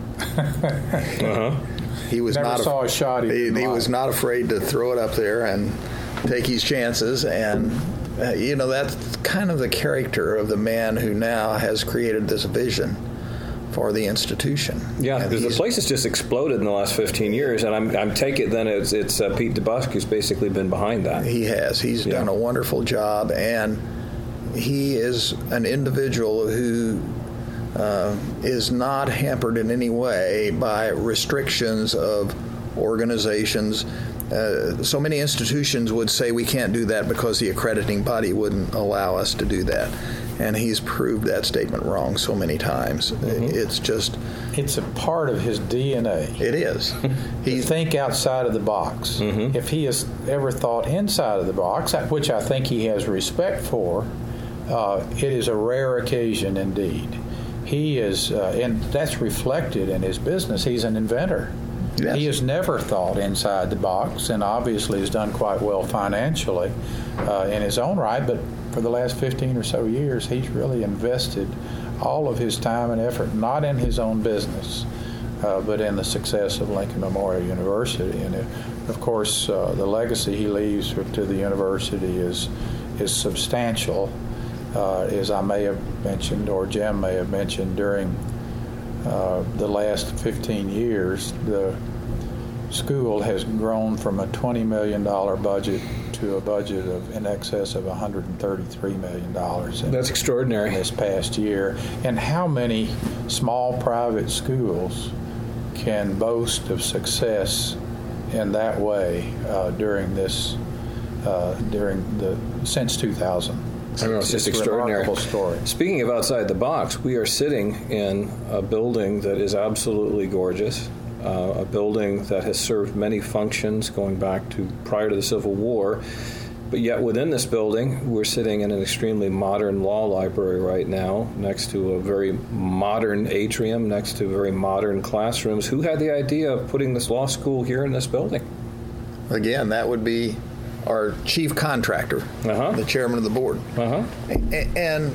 [SPEAKER 5] uh-huh.
[SPEAKER 3] He was
[SPEAKER 4] Never
[SPEAKER 3] not
[SPEAKER 4] saw a shot. He,
[SPEAKER 3] he, he was not afraid to throw it up there and take his chances. And uh, you know, that's kind of the character of the man who now has created this vision for the institution.
[SPEAKER 5] Yeah, because the place has just exploded in the last fifteen years, and I'm I'm take it then it's it's uh, Pete DeBusk who's basically been behind that.
[SPEAKER 3] He has. He's yeah. done a wonderful job, and he is an individual who uh, is not hampered in any way by restrictions of organizations. Uh, so many institutions would say we can't do that because the accrediting body wouldn't allow us to do that. And he's proved that statement wrong so many times. Mm-hmm. It's just...
[SPEAKER 4] It's a part of his D N A.
[SPEAKER 3] It is.
[SPEAKER 4] He think outside of the box. Mm-hmm. If he has ever thought inside of the box, which I think he has respect for, uh, it is a rare occasion indeed. He is, uh, and that's reflected in his business. He's an inventor. Yes. He has never thought inside the box, and obviously has done quite well financially uh, in his own right, but for the last fifteen or so years, he's really invested all of his time and effort, not in his own business, uh, but in the success of Lincoln Memorial University. And it, of course, uh, the legacy he leaves to the university is is substantial, uh, as I may have mentioned, or Jim may have mentioned, during uh, the last fifteen years. The school has grown from a twenty million dollars budget to a budget of in excess of one hundred thirty-three million dollars. In,
[SPEAKER 5] That's extraordinary.
[SPEAKER 4] In this past year. And how many small private schools can boast of success in that way uh, during this uh, during the since two thousand.
[SPEAKER 5] I know, it's just
[SPEAKER 4] it's
[SPEAKER 5] extraordinary.
[SPEAKER 4] A remarkable story.
[SPEAKER 5] Speaking of outside the box, we are sitting in a building that is absolutely gorgeous, uh, a building that has served many functions going back to prior to the Civil War. But yet within this building, we're sitting in an extremely modern law library right now, next to a very modern atrium, next to very modern classrooms. Who had the idea of putting this law school here in this building?
[SPEAKER 3] Again, that would be our chief contractor,
[SPEAKER 5] uh-huh.
[SPEAKER 3] the chairman of the board.
[SPEAKER 5] Uh-huh.
[SPEAKER 3] And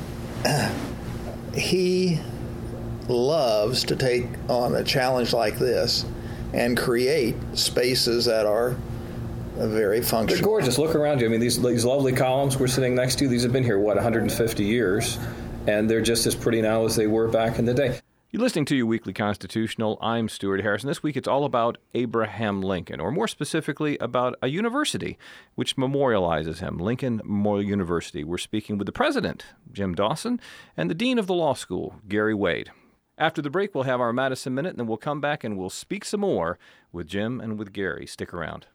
[SPEAKER 3] he loves to take on a challenge like this and create spaces that are very functional.
[SPEAKER 5] They're gorgeous. Look around you. I mean, these these lovely columns we're sitting next to, these have been here, what, one hundred fifty years, and they're just as pretty now as they were back in the day.
[SPEAKER 1] You're listening to your Weekly Constitutional. I'm Stuart Harrison. This week it's all about Abraham Lincoln, or more specifically about a university which memorializes him, Lincoln Memorial University. We're speaking with the president, Jim Dawson, and the dean of the law school, Gary Wade. After the break, we'll have our Madison Minute, and then we'll come back and we'll speak some more with Jim and with Gary. Stick around.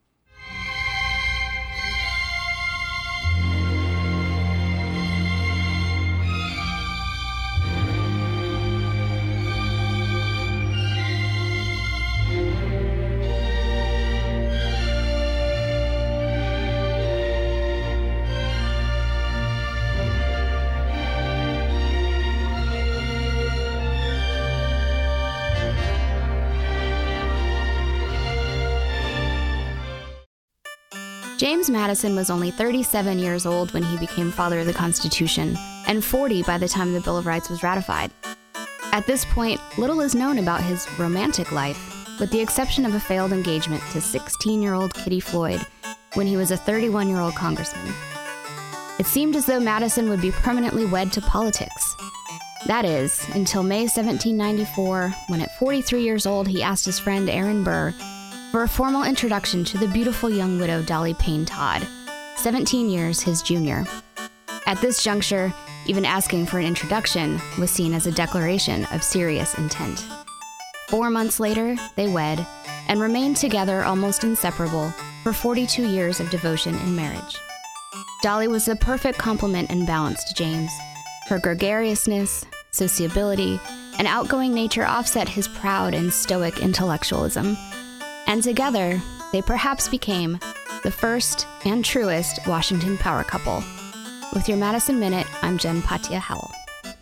[SPEAKER 8] James Madison was only thirty-seven years old when he became Father of the Constitution, and forty by the time the Bill of Rights was ratified. At this point, little is known about his romantic life, with the exception of a failed engagement to sixteen-year-old Kitty Floyd when he was a thirty-one-year-old congressman. It seemed as though Madison would be permanently wed to politics. That is, until May seventeen ninety-four, when at forty-three years old he asked his friend Aaron Burr for a formal introduction to the beautiful young widow Dolly Payne Todd, seventeen years his junior. At this juncture, even asking for an introduction was seen as a declaration of serious intent. Four months later, they wed and remained together almost inseparable for forty-two years of devotion and marriage. Dolly was the perfect complement and balance to James. Her gregariousness, sociability, and outgoing nature offset his proud and stoic intellectualism. And together, they perhaps became the first and truest Washington power couple. With your Madison Minute, I'm Jen Patia Howell.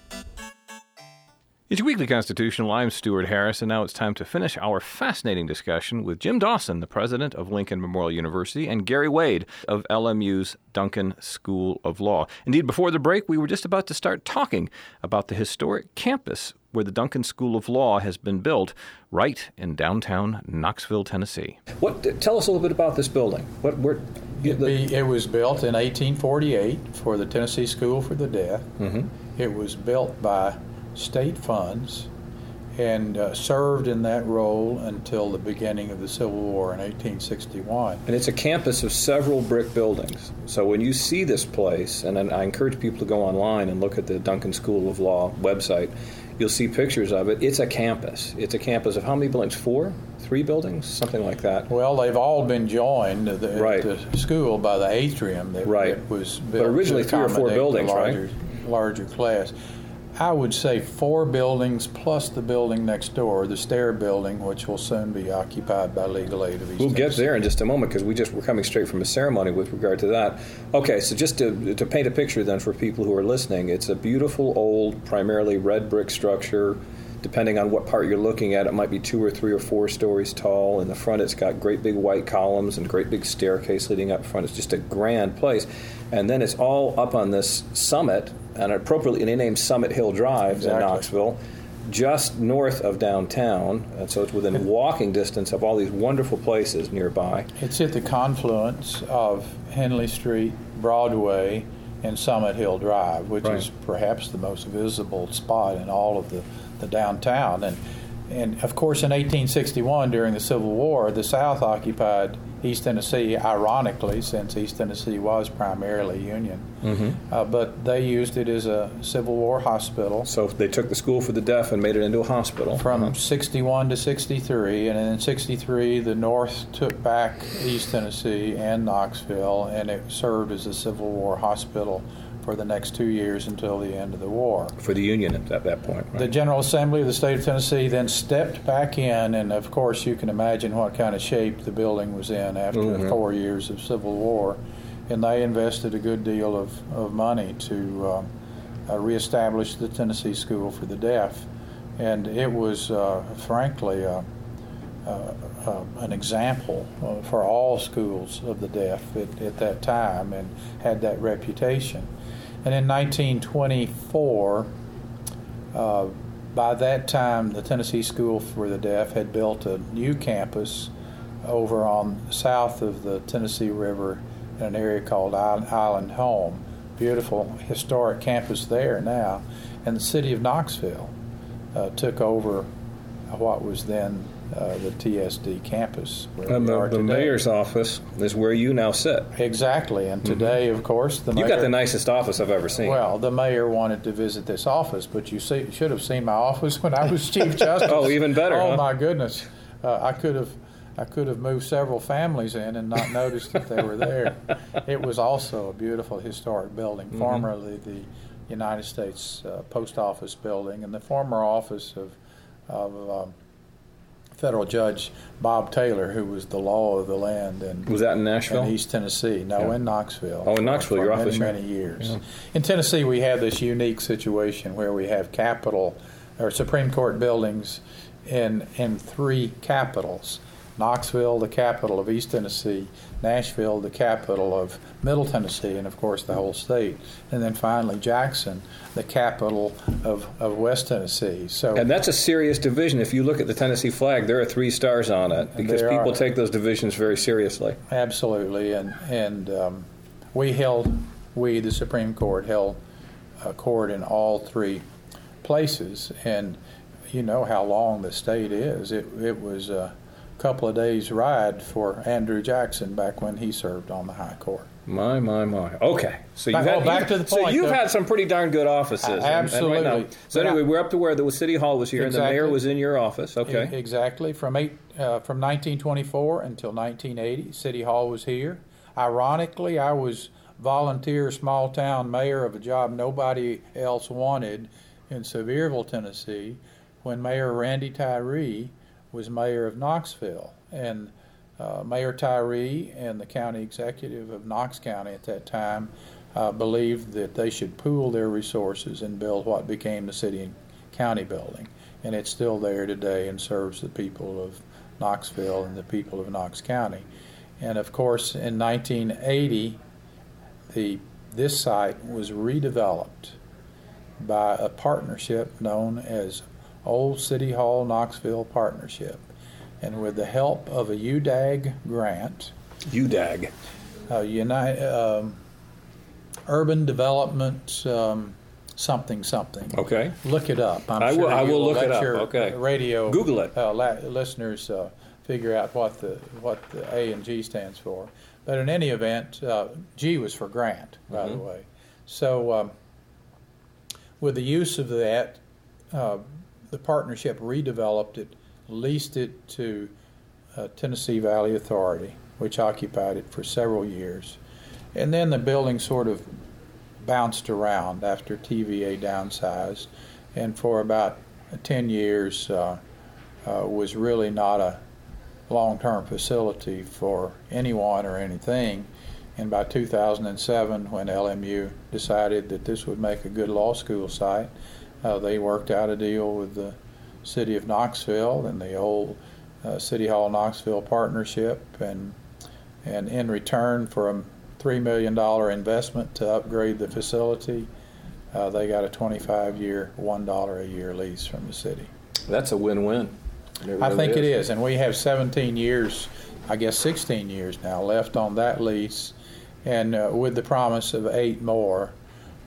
[SPEAKER 1] It's your Weekly Constitutional. I'm Stuart Harris, and now it's time to finish our fascinating discussion with Jim Dawson, the president of Lincoln Memorial University, and Gary Wade of L M U's Duncan School of Law. Indeed, before the break, we were just about to start talking about the historic campus where the Duncan School of Law has been built right in downtown Knoxville, Tennessee.
[SPEAKER 5] What? Tell us a little bit about this building. What? Where,
[SPEAKER 4] it, be, it was built in eighteen forty-eight for the Tennessee School for the Deaf.
[SPEAKER 5] Mm-hmm.
[SPEAKER 4] It was built by state funds and uh, served in that role until the beginning of the Civil War in eighteen sixty-one.
[SPEAKER 5] And it's a campus of several brick buildings. So when you see this place, and I encourage people to go online and look at the Duncan School of Law website, you'll see pictures of it. It's a campus. It's a campus of how many buildings? Four? Three buildings? Something like that.
[SPEAKER 4] Well, they've all been joined at the,
[SPEAKER 5] right.
[SPEAKER 4] at the school by the atrium that,
[SPEAKER 5] right.
[SPEAKER 4] that was built.
[SPEAKER 5] But originally
[SPEAKER 4] to
[SPEAKER 5] three or four buildings,
[SPEAKER 4] larger,
[SPEAKER 5] right?
[SPEAKER 4] Larger class. I would say four buildings plus the building next door, the Stair building, which will soon be occupied by Legal Aid of East
[SPEAKER 5] We'll
[SPEAKER 4] Tennessee.
[SPEAKER 5] get there in just a moment because we just we're coming straight from a ceremony with regard to that. Okay, so just to to paint a picture then for people who are listening, it's a beautiful old, primarily red brick structure. Depending on what part you're looking at, it might be two or three or four stories tall. In the front, it's got great big white columns and great big staircase leading up front. It's just a grand place. And then it's all up on this summit, and appropriately named Summit Hill Drive
[SPEAKER 4] exactly.
[SPEAKER 5] in Knoxville, just north of downtown. And so it's within walking distance of all these wonderful places nearby.
[SPEAKER 4] It's at the confluence of Henley Street, Broadway, and Summit Hill Drive, which
[SPEAKER 5] right.
[SPEAKER 4] is perhaps the most visible spot in all of the, the downtown. And, and of course, in eighteen sixty-one, during the Civil War, the South occupied East Tennessee, ironically, since East Tennessee was primarily Union. Mm-hmm. Uh, but they used it as a Civil War hospital.
[SPEAKER 5] So they took the school for the deaf and made it into a hospital.
[SPEAKER 4] From
[SPEAKER 5] uh-huh.
[SPEAKER 4] sixty-one to sixty-three, and then in sixty-three, the North took back East Tennessee and Knoxville, and it served as a Civil War hospital for the next two years until the end of the war.
[SPEAKER 5] For the Union at that point, right?
[SPEAKER 4] The General Assembly of the state of Tennessee then stepped back in, and of course you can imagine what kind of shape the building was in after mm-hmm. four years of Civil War, and they invested a good deal of, of money to uh, uh, reestablish the Tennessee School for the Deaf, and it was uh, frankly uh, uh, uh, an example uh, for all schools of the deaf at, at that time, and had that reputation. And in nineteen twenty-four, uh, by that time, the Tennessee School for the Deaf had built a new campus over on south of the Tennessee River in an area called Island Home. Beautiful historic campus there now. And the city of Knoxville uh, took over what was then Uh, the T S D campus. Where
[SPEAKER 5] and
[SPEAKER 4] we
[SPEAKER 5] the,
[SPEAKER 4] are
[SPEAKER 5] the
[SPEAKER 4] today.
[SPEAKER 5] mayor's office is where you now sit.
[SPEAKER 4] Exactly, and today, mm-hmm. of course, the
[SPEAKER 5] you
[SPEAKER 4] mayor...
[SPEAKER 5] got the nicest office I've ever seen.
[SPEAKER 4] Well, the mayor wanted to visit this office, but you see, should have seen my office when I was Chief Justice.
[SPEAKER 5] Oh, even better,
[SPEAKER 4] Oh,
[SPEAKER 5] huh?
[SPEAKER 4] my goodness. Uh, I could have I could have moved several families in and not noticed that they were there. It was also a beautiful historic building, mm-hmm. formerly the United States uh, Post Office building, and the former office of, of um, Federal Judge Bob Taylor, who was the law of the land. And
[SPEAKER 5] was that in Nashville?
[SPEAKER 4] In East Tennessee. No,
[SPEAKER 5] yeah.
[SPEAKER 4] in Knoxville.
[SPEAKER 5] Oh, in Knoxville,
[SPEAKER 4] for
[SPEAKER 5] your
[SPEAKER 4] many,
[SPEAKER 5] office.
[SPEAKER 4] many years.
[SPEAKER 5] Yeah.
[SPEAKER 4] In Tennessee, we have this unique situation where we have capital or Supreme Court buildings in in three capitals. Knoxville, the capital of East Tennessee, Nashville, the capital of Middle Tennessee, and of course the whole state, and then finally Jackson, the capital of, of West Tennessee. So,
[SPEAKER 5] and that's a serious division. If you look at the Tennessee flag, there are three stars on it because people
[SPEAKER 4] are.
[SPEAKER 5] take those divisions very seriously.
[SPEAKER 4] Absolutely, and and um, we held, we the Supreme Court held a court in all three places, and you know how long the state is. It it was. Uh, couple of days ride for Andrew Jackson back when he served on the High Court.
[SPEAKER 5] My, my, my. Okay. So you've,
[SPEAKER 4] back,
[SPEAKER 5] had,
[SPEAKER 4] well, back
[SPEAKER 5] you've,
[SPEAKER 4] to the
[SPEAKER 5] so
[SPEAKER 4] point,
[SPEAKER 5] you've
[SPEAKER 4] though.
[SPEAKER 5] had some pretty darn good offices. And,
[SPEAKER 4] Absolutely.
[SPEAKER 5] and right now, so anyway, we're up to where the City Hall was here
[SPEAKER 4] exactly.
[SPEAKER 5] and the mayor was in your office. Okay.
[SPEAKER 4] E- exactly. From eight, uh, from nineteen twenty-four until nineteen eighty, City Hall was here. Ironically, I was volunteer small town mayor of a job nobody else wanted in Sevierville, Tennessee, when Mayor Randy Tyree was mayor of Knoxville. And uh, Mayor Tyree and the county executive of Knox County at that time uh, believed that they should pool their resources and build what became the city and county building. And it's still there today and serves the people of Knoxville and the people of Knox County. And of course, in nineteen eighty, the this site was redeveloped by a partnership known as Old City Hall Knoxville Partnership. And with the help of a U D A G grant,
[SPEAKER 5] U D A G,
[SPEAKER 4] uh, United, um, Urban Development um, something something.
[SPEAKER 5] Okay.
[SPEAKER 4] Look it up. I'm
[SPEAKER 5] I
[SPEAKER 4] sure
[SPEAKER 5] will. I will
[SPEAKER 4] you'll
[SPEAKER 5] look
[SPEAKER 4] let
[SPEAKER 5] it up.
[SPEAKER 4] your
[SPEAKER 5] Okay.
[SPEAKER 4] Radio.
[SPEAKER 5] Google it.
[SPEAKER 4] Uh, la- listeners uh, figure out what the what the A and G stands for. But in any event, uh, G was for grant, by
[SPEAKER 5] mm-hmm.
[SPEAKER 4] the way. So um, with the use of that, uh, the partnership redeveloped it, leased it to uh, Tennessee Valley Authority, which occupied it for several years. And then the building sort of bounced around after T V A downsized, and for about ten years uh, uh, was really not a long-term facility for anyone or anything. And by two thousand seven, when L M U decided that this would make a good law school site, uh, they worked out a deal with the City of Knoxville and the old uh, City Hall Knoxville partnership, and and in return for a three million dollars investment to upgrade the facility, uh, they got a twenty-five year, one dollar a year lease from the city.
[SPEAKER 5] That's a win-win. It really
[SPEAKER 4] I think
[SPEAKER 5] is.
[SPEAKER 4] it is, and we have seventeen years, I guess sixteen years now left on that lease, and uh, with the promise of eight more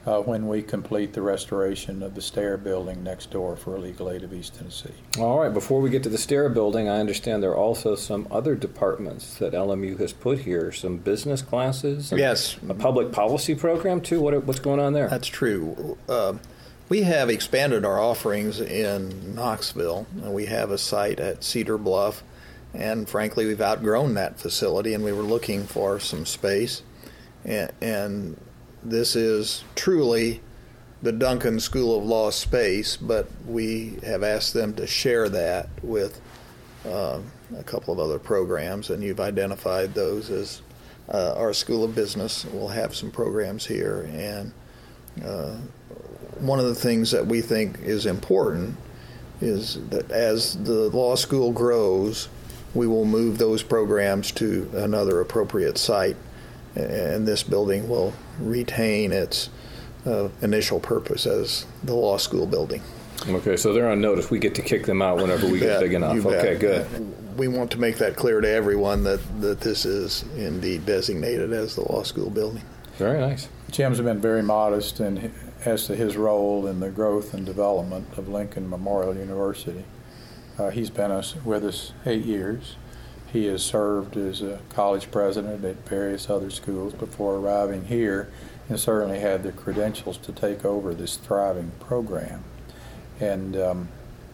[SPEAKER 4] uh, when we complete the restoration of the Stair building next door for Legal Aid of East Tennessee.
[SPEAKER 5] All right, before we get to the Stair building, I understand there are also some other departments that L M U has put here, some business classes, and
[SPEAKER 3] yes,
[SPEAKER 5] a public policy program too. What, what's going on there?
[SPEAKER 3] That's true. Uh, we have expanded our offerings in Knoxville, and we have a site at Cedar Bluff, and frankly, we've outgrown that facility, and we were looking for some space, and, and this is truly the Duncan School of Law space, but we have asked them to share that with uh, a couple of other programs, and you've identified those as uh, our School of Business. We'll have some programs here, and uh, one of the things that we think is important is that as the law school grows, we will move those programs to another appropriate site, and this building will retain its uh, initial purpose as the law school building.
[SPEAKER 5] Okay, so they're on notice. We get to kick them out whenever we get big enough. Okay, good.
[SPEAKER 3] We want to make that clear to everyone that, that this is indeed designated as the law school building.
[SPEAKER 5] Very nice.
[SPEAKER 4] Jim's been very modest in, as to his role in the growth and development of Lincoln Memorial University. Uh, he's been us, with us eight years. He has served as a college president at various other schools before arriving here, and certainly had the credentials to take over this thriving program. And um,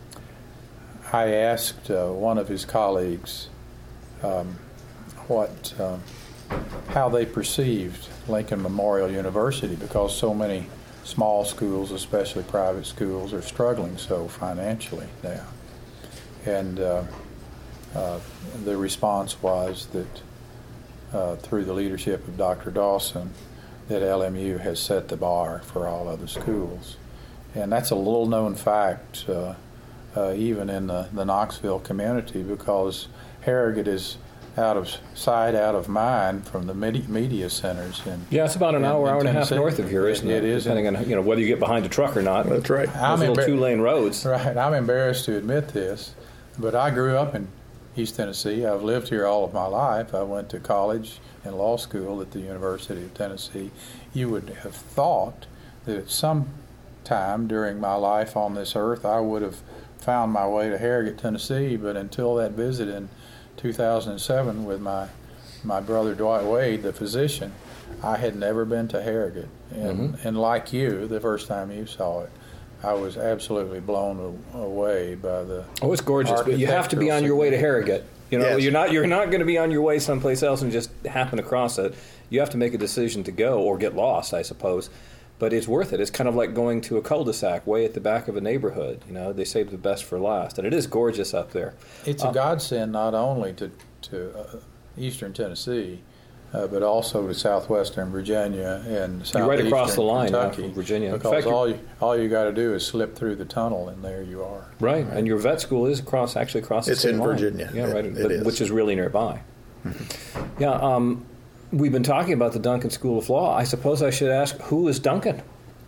[SPEAKER 4] I asked uh, one of his colleagues um, what, uh, how they perceived Lincoln Memorial University, because so many small schools, especially private schools, are struggling so financially now. And uh, uh, the response was that uh, through the leadership of Doctor Dawson, that L M U has set the bar for all other schools. And that's a little-known fact, uh, uh, even in the, the Knoxville community, because Harrogate is out of sight, out of mind from the media, media centers. In,
[SPEAKER 5] yeah, it's about an
[SPEAKER 4] in,
[SPEAKER 5] hour,
[SPEAKER 4] in
[SPEAKER 5] hour and a half
[SPEAKER 4] Tennessee.
[SPEAKER 5] north of here, isn't it?
[SPEAKER 4] It is.
[SPEAKER 5] Depending on you know whether you get behind a truck or not.
[SPEAKER 3] That's right.
[SPEAKER 5] Those little embar- two-lane roads.
[SPEAKER 4] Right. I'm embarrassed to admit this, but I grew up in East Tennessee. I've lived here all of my life. I went to college and law school at the University of Tennessee. You would have thought that at some time during my life on this earth, I would have found my way to Harrogate, Tennessee, but until that visit in two thousand seven with my my brother Dwight Wade, the physician, I had never been to Harrogate. And, mm-hmm. and like you, the first time you saw it, I was absolutely blown away by the
[SPEAKER 5] Oh, it's gorgeous, but you have to be on your way to Harrogate. You know, yes. you're not you're not going to be on your way someplace else and just happen across it. You have to make a decision to go or get lost, I suppose. But it's worth it. It's kind of like going to a cul-de-sac way at the back of a neighborhood. You know, they save the best for last, and it is gorgeous up there.
[SPEAKER 4] It's a uh, godsend not only to to uh, eastern Tennessee, uh, but also to southwestern Virginia and southeastern
[SPEAKER 5] You're right across the line
[SPEAKER 4] Kentucky,
[SPEAKER 5] from Virginia.
[SPEAKER 4] Because
[SPEAKER 5] fact,
[SPEAKER 4] all you, all you got to do is slip through the tunnel, and there you are.
[SPEAKER 5] Right, right. And your vet school is across, actually across the
[SPEAKER 3] it's
[SPEAKER 5] state
[SPEAKER 3] in
[SPEAKER 5] line.
[SPEAKER 3] Virginia.
[SPEAKER 5] Yeah,
[SPEAKER 3] it,
[SPEAKER 5] right,
[SPEAKER 3] it
[SPEAKER 5] but,
[SPEAKER 3] is.
[SPEAKER 5] which is really nearby. yeah, um, we've been talking about the Duncan School of Law. I suppose I should ask, who is Duncan?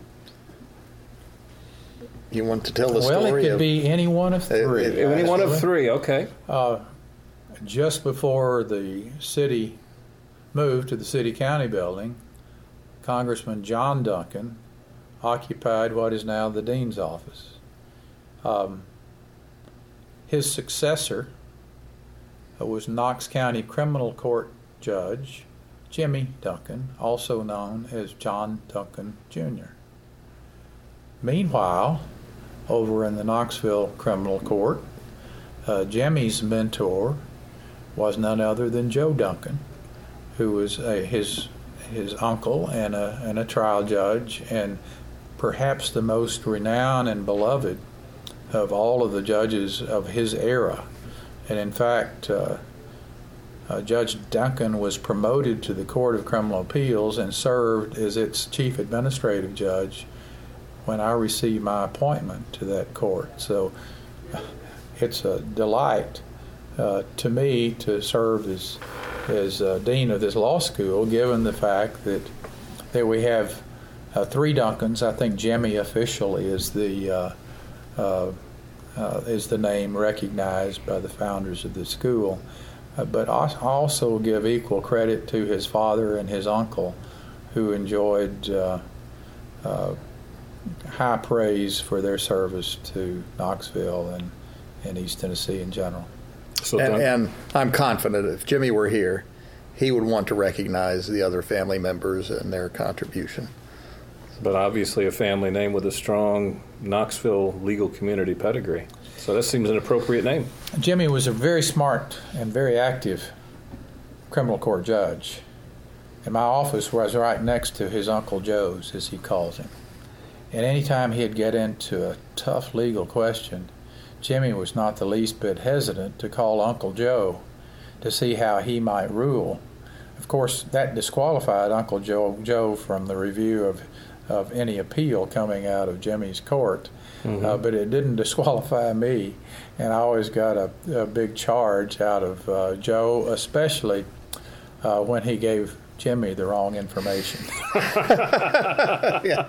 [SPEAKER 3] You want to tell the
[SPEAKER 4] well,
[SPEAKER 3] story?
[SPEAKER 4] Well, it could
[SPEAKER 3] of,
[SPEAKER 4] be any one of three.
[SPEAKER 3] It, it,
[SPEAKER 5] any one of three, okay.
[SPEAKER 4] Uh, just before the city moved to the city-county building, Congressman John Duncan occupied what is now the dean's office. Um, his successor was Knox County Criminal Court Judge Jimmy Duncan, also known as John Duncan, Junior Meanwhile, over in the Knoxville Criminal Court, uh, Jimmy's mentor was none other than Joe Duncan, who was a, his his uncle and a and a trial judge, and perhaps the most renowned and beloved of all of the judges of his era. And in fact, uh, uh, Judge Duncan was promoted to the Court of Criminal Appeals and served as its chief administrative judge when I received my appointment to that court. So it's a delight uh, to me to serve as as uh, dean of this law school, given the fact that that we have uh, three Duncans. I think Jimmy officially is the uh, uh, uh, is the name recognized by the founders of the school, uh, but I also give equal credit to his father and his uncle, who enjoyed Uh, uh, high praise for their service to Knoxville and, and East Tennessee in general.
[SPEAKER 3] So and, and I'm confident if Jimmy were here, he would want to recognize the other family members and their contribution.
[SPEAKER 5] But obviously a family name with a strong Knoxville legal community pedigree. So that seems an appropriate name.
[SPEAKER 4] Jimmy was a very smart and very active criminal court judge. And my office was right next to his Uncle Joe's, as he calls him. And any time he'd get into a tough legal question, Jimmy was not the least bit hesitant to call Uncle Joe to see how he might rule. Of course, that disqualified Uncle Joe, Joe from the review of, of any appeal coming out of Jimmy's court, mm-hmm. uh, but it didn't disqualify me, and I always got a, a big charge out of uh, Joe, especially uh, when he gave Jimmy the wrong information.
[SPEAKER 3] yeah.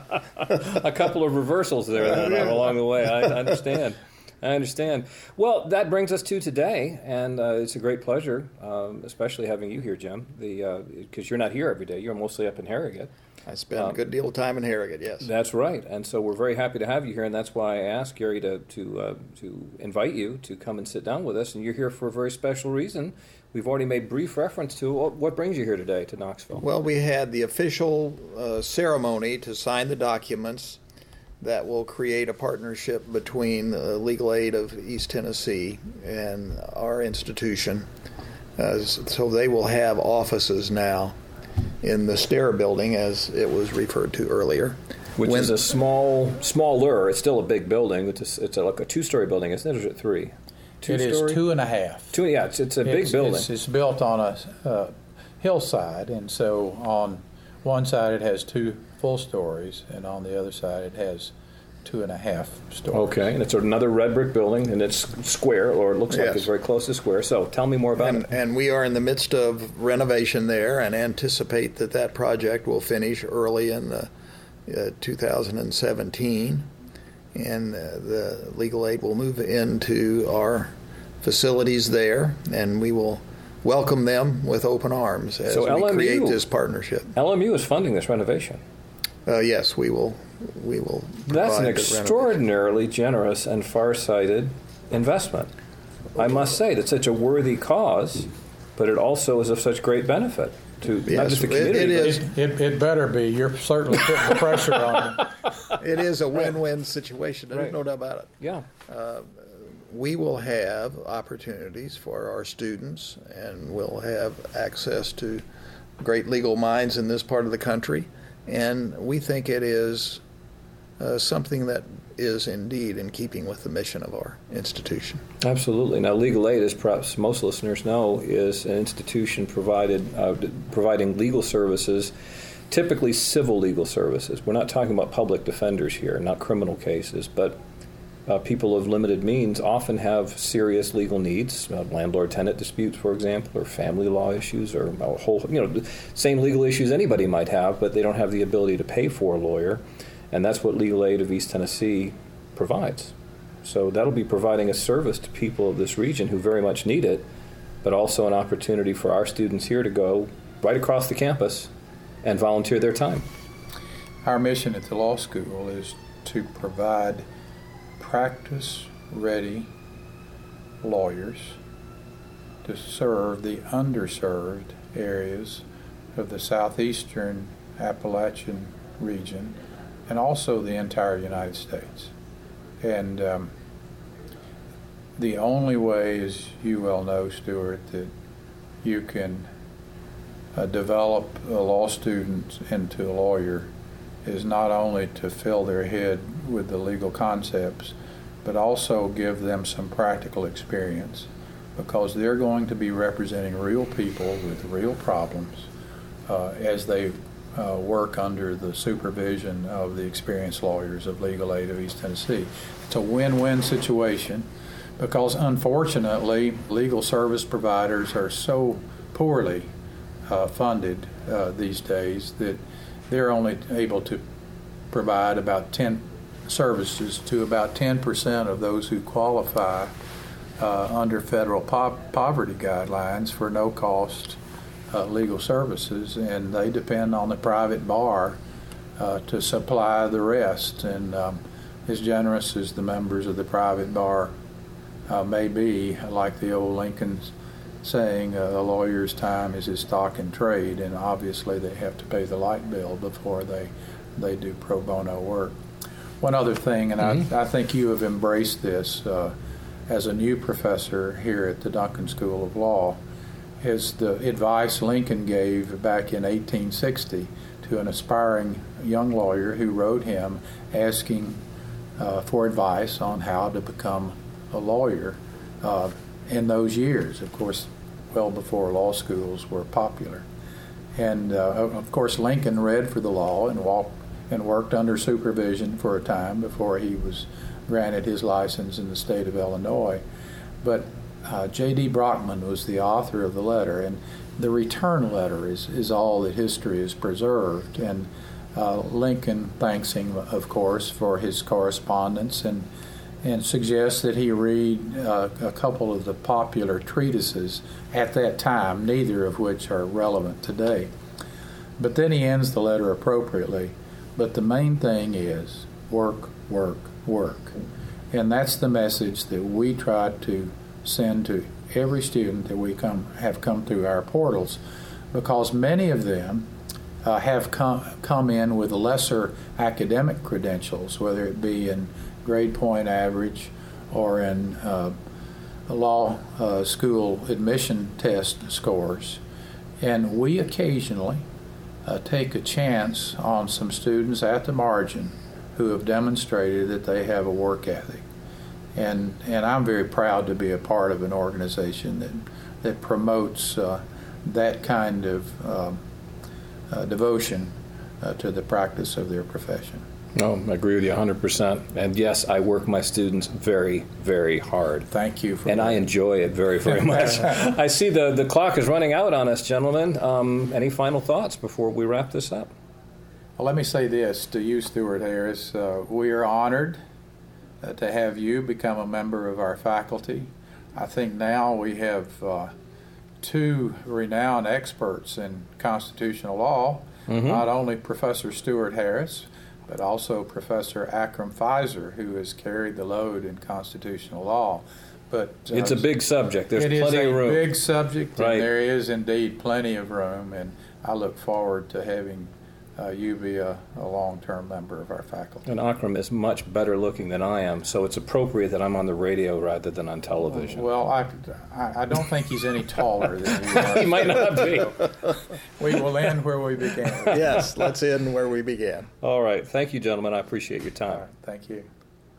[SPEAKER 5] A couple of reversals there then, along the way. I understand. I understand. Well, that brings us to today, and uh, it's a great pleasure, um, especially having you here, Jim, the because uh, you're not here every day. You're mostly up in Harrogate.
[SPEAKER 3] I spend
[SPEAKER 5] um,
[SPEAKER 3] a good deal of time in Harrogate, yes.
[SPEAKER 5] That's right, and so we're very happy to have you here, and that's why I asked Gary to to uh, to invite you to come and sit down with us, and you're here for a very special reason. We've already made brief reference to what brings you here today to Knoxville.
[SPEAKER 3] Well, we had the official uh, ceremony to sign the documents that will create a partnership between the Legal Aid of East Tennessee and our institution. Uh, so they will have offices now in the Stair building, as it was referred to earlier.
[SPEAKER 5] Which when, is a small, smaller, it's still a big building. It's, a, it's a, like a two-story building, isn't it? Or is it three?
[SPEAKER 4] Two it story? Is two and a half.
[SPEAKER 5] Two, yeah, it's, it's a big
[SPEAKER 4] it's,
[SPEAKER 5] building.
[SPEAKER 4] It's, it's built on a uh, hillside, and so on one side it has two full stories, and on the other side it has two and a half stories.
[SPEAKER 5] Okay, and it's another red brick building, and it's square, or it looks yes. like it's very close to square. So tell me more about
[SPEAKER 3] and,
[SPEAKER 5] it.
[SPEAKER 3] And we are in the midst of renovation there and anticipate that that project will finish early in the, uh, two thousand seventeen. And uh, the legal aid will move into our facilities there, and we will welcome them with open arms as
[SPEAKER 5] so
[SPEAKER 3] we
[SPEAKER 5] L M U,
[SPEAKER 3] create this partnership.
[SPEAKER 5] L M U is funding this renovation.
[SPEAKER 3] Uh, yes, we will. We will.
[SPEAKER 5] That's an extraordinarily generous and far-sighted investment. I must say, that's such a worthy cause, but it also is of such great benefit to
[SPEAKER 3] yes,
[SPEAKER 5] not just the community.
[SPEAKER 3] It, it is.
[SPEAKER 4] It, it, it better be. You're certainly putting the pressure on them.
[SPEAKER 3] It is a win-win situation. There's
[SPEAKER 5] right.
[SPEAKER 3] no doubt about it.
[SPEAKER 5] Yeah.
[SPEAKER 3] Uh, we will have opportunities for our students, and we'll have access to great legal minds in this part of the country. And we think it is uh, something that is indeed in keeping with the mission of our institution.
[SPEAKER 5] Absolutely. Now, Legal Aid, as perhaps most listeners know, is an institution provided uh, providing legal services, typically civil legal services. We're not talking about public defenders here, not criminal cases, but uh, people of limited means often have serious legal needs, uh, landlord-tenant disputes, for example, or family law issues, or a whole, you know, same legal issues anybody might have, but they don't have the ability to pay for a lawyer. And that's what Legal Aid of East Tennessee provides. So that'll be providing a service to people of this region who very much need it, but also an opportunity for our students here to go right across the campus and volunteer their time.
[SPEAKER 4] Our mission at the law school is to provide practice-ready lawyers to serve the underserved areas of the southeastern Appalachian region and also the entire United States. And um, the only way, as you well know, Stuart, that you can uh, develop a law student into a lawyer is not only to fill their head with the legal concepts, but also give them some practical experience, because they're going to be representing real people with real problems uh, as they uh, work under the supervision of the experienced lawyers of Legal Aid of East Tennessee. It's a win-win situation, because unfortunately legal service providers are so poorly uh, funded uh, these days that they're only able to provide about ten services to about ten percent of those who qualify uh, under federal po- poverty guidelines for no-cost uh, legal services, and they depend on the private bar uh, to supply the rest. And um, as generous as the members of the private bar uh, may be, like the old Lincoln saying, uh, a lawyer's time is his stock in trade, and obviously they have to pay the light bill before they, they do pro bono work. One other thing, and mm-hmm. I, I think you have embraced this uh, as a new professor here at the Duncan School of Law, is the advice Lincoln gave back in eighteen sixty to an aspiring young lawyer who wrote him asking uh, for advice on how to become a lawyer uh, in those years, of course, well before law schools were popular. And uh, of course, Lincoln read for the law and walked and worked under supervision for a time before he was granted his license in the state of Illinois. But uh, J D Brockman was the author of the letter, and the return letter is, is all that history has preserved. And uh, Lincoln thanks him, of course, for his correspondence and and suggests that he read uh, a couple of the popular treatises at that time, neither of which are relevant today. But then he ends the letter appropriately. But the main thing is work, work, work. And that's the message that we try to send to every student that we come have come through our portals, because many of them uh, have come, come in with lesser academic credentials, whether it be in grade point average or in uh, law uh, school admission test scores. And we occasionally Uh, take a chance on some students at the margin who have demonstrated that they have a work ethic. And and I'm very proud to be a part of an organization that that promotes uh, that kind of uh, uh, devotion uh, to the practice of their profession.
[SPEAKER 5] No, I agree with you one hundred percent. And yes, I work my students very, very hard.
[SPEAKER 4] Thank you for
[SPEAKER 5] And
[SPEAKER 4] that.
[SPEAKER 5] I enjoy it very, very much. I see the, the clock is running out on us, gentlemen. Um, any final thoughts before we wrap this up?
[SPEAKER 4] Well, let me say this to you, Stuart Harris. Uh, we are honored uh, to have you become a member of our faculty. I think now we have uh, two renowned experts in constitutional law, mm-hmm. not only Professor Stuart Harris, but also Professor Akram Pfizer, who has carried the load in constitutional law. But uh,
[SPEAKER 5] it's a big subject. There's
[SPEAKER 4] it
[SPEAKER 5] plenty
[SPEAKER 4] is a
[SPEAKER 5] of room.
[SPEAKER 4] big subject,
[SPEAKER 5] right.
[SPEAKER 4] And there is indeed plenty of room. And I look forward to having uh, you be a, a long-term member of our faculty.
[SPEAKER 5] And Akram is much better looking than I am, so it's appropriate that I'm on the radio rather than on television.
[SPEAKER 4] Well, I, I, I don't think he's any taller than you are.
[SPEAKER 5] He might not be.
[SPEAKER 4] We will end where we began.
[SPEAKER 3] Yes, let's end where we began.
[SPEAKER 5] All right. Thank you, gentlemen. I appreciate your time.
[SPEAKER 4] All right, thank you.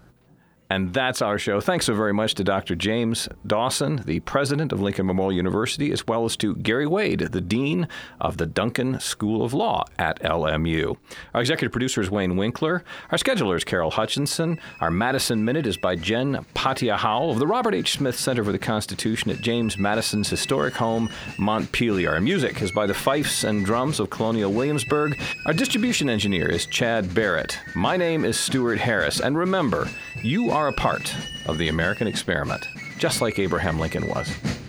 [SPEAKER 1] And that's our show. Thanks so very much to Doctor James Dawson, the president of Lincoln Memorial University, as well as to Gary Wade, the dean of the Duncan School of Law at L M U. Our executive producer is Wayne Winkler. Our scheduler is Carol Hutchinson. Our Madison Minute is by Jen Patia Howell of the Robert H. Smith Center for the Constitution at James Madison's historic home, Montpelier. Our music is by the Fifes and Drums of Colonial Williamsburg. Our distribution engineer is Chad Barrett. My name is Stuart Harris. And remember, you are a part of the American experiment, just like Abraham Lincoln was.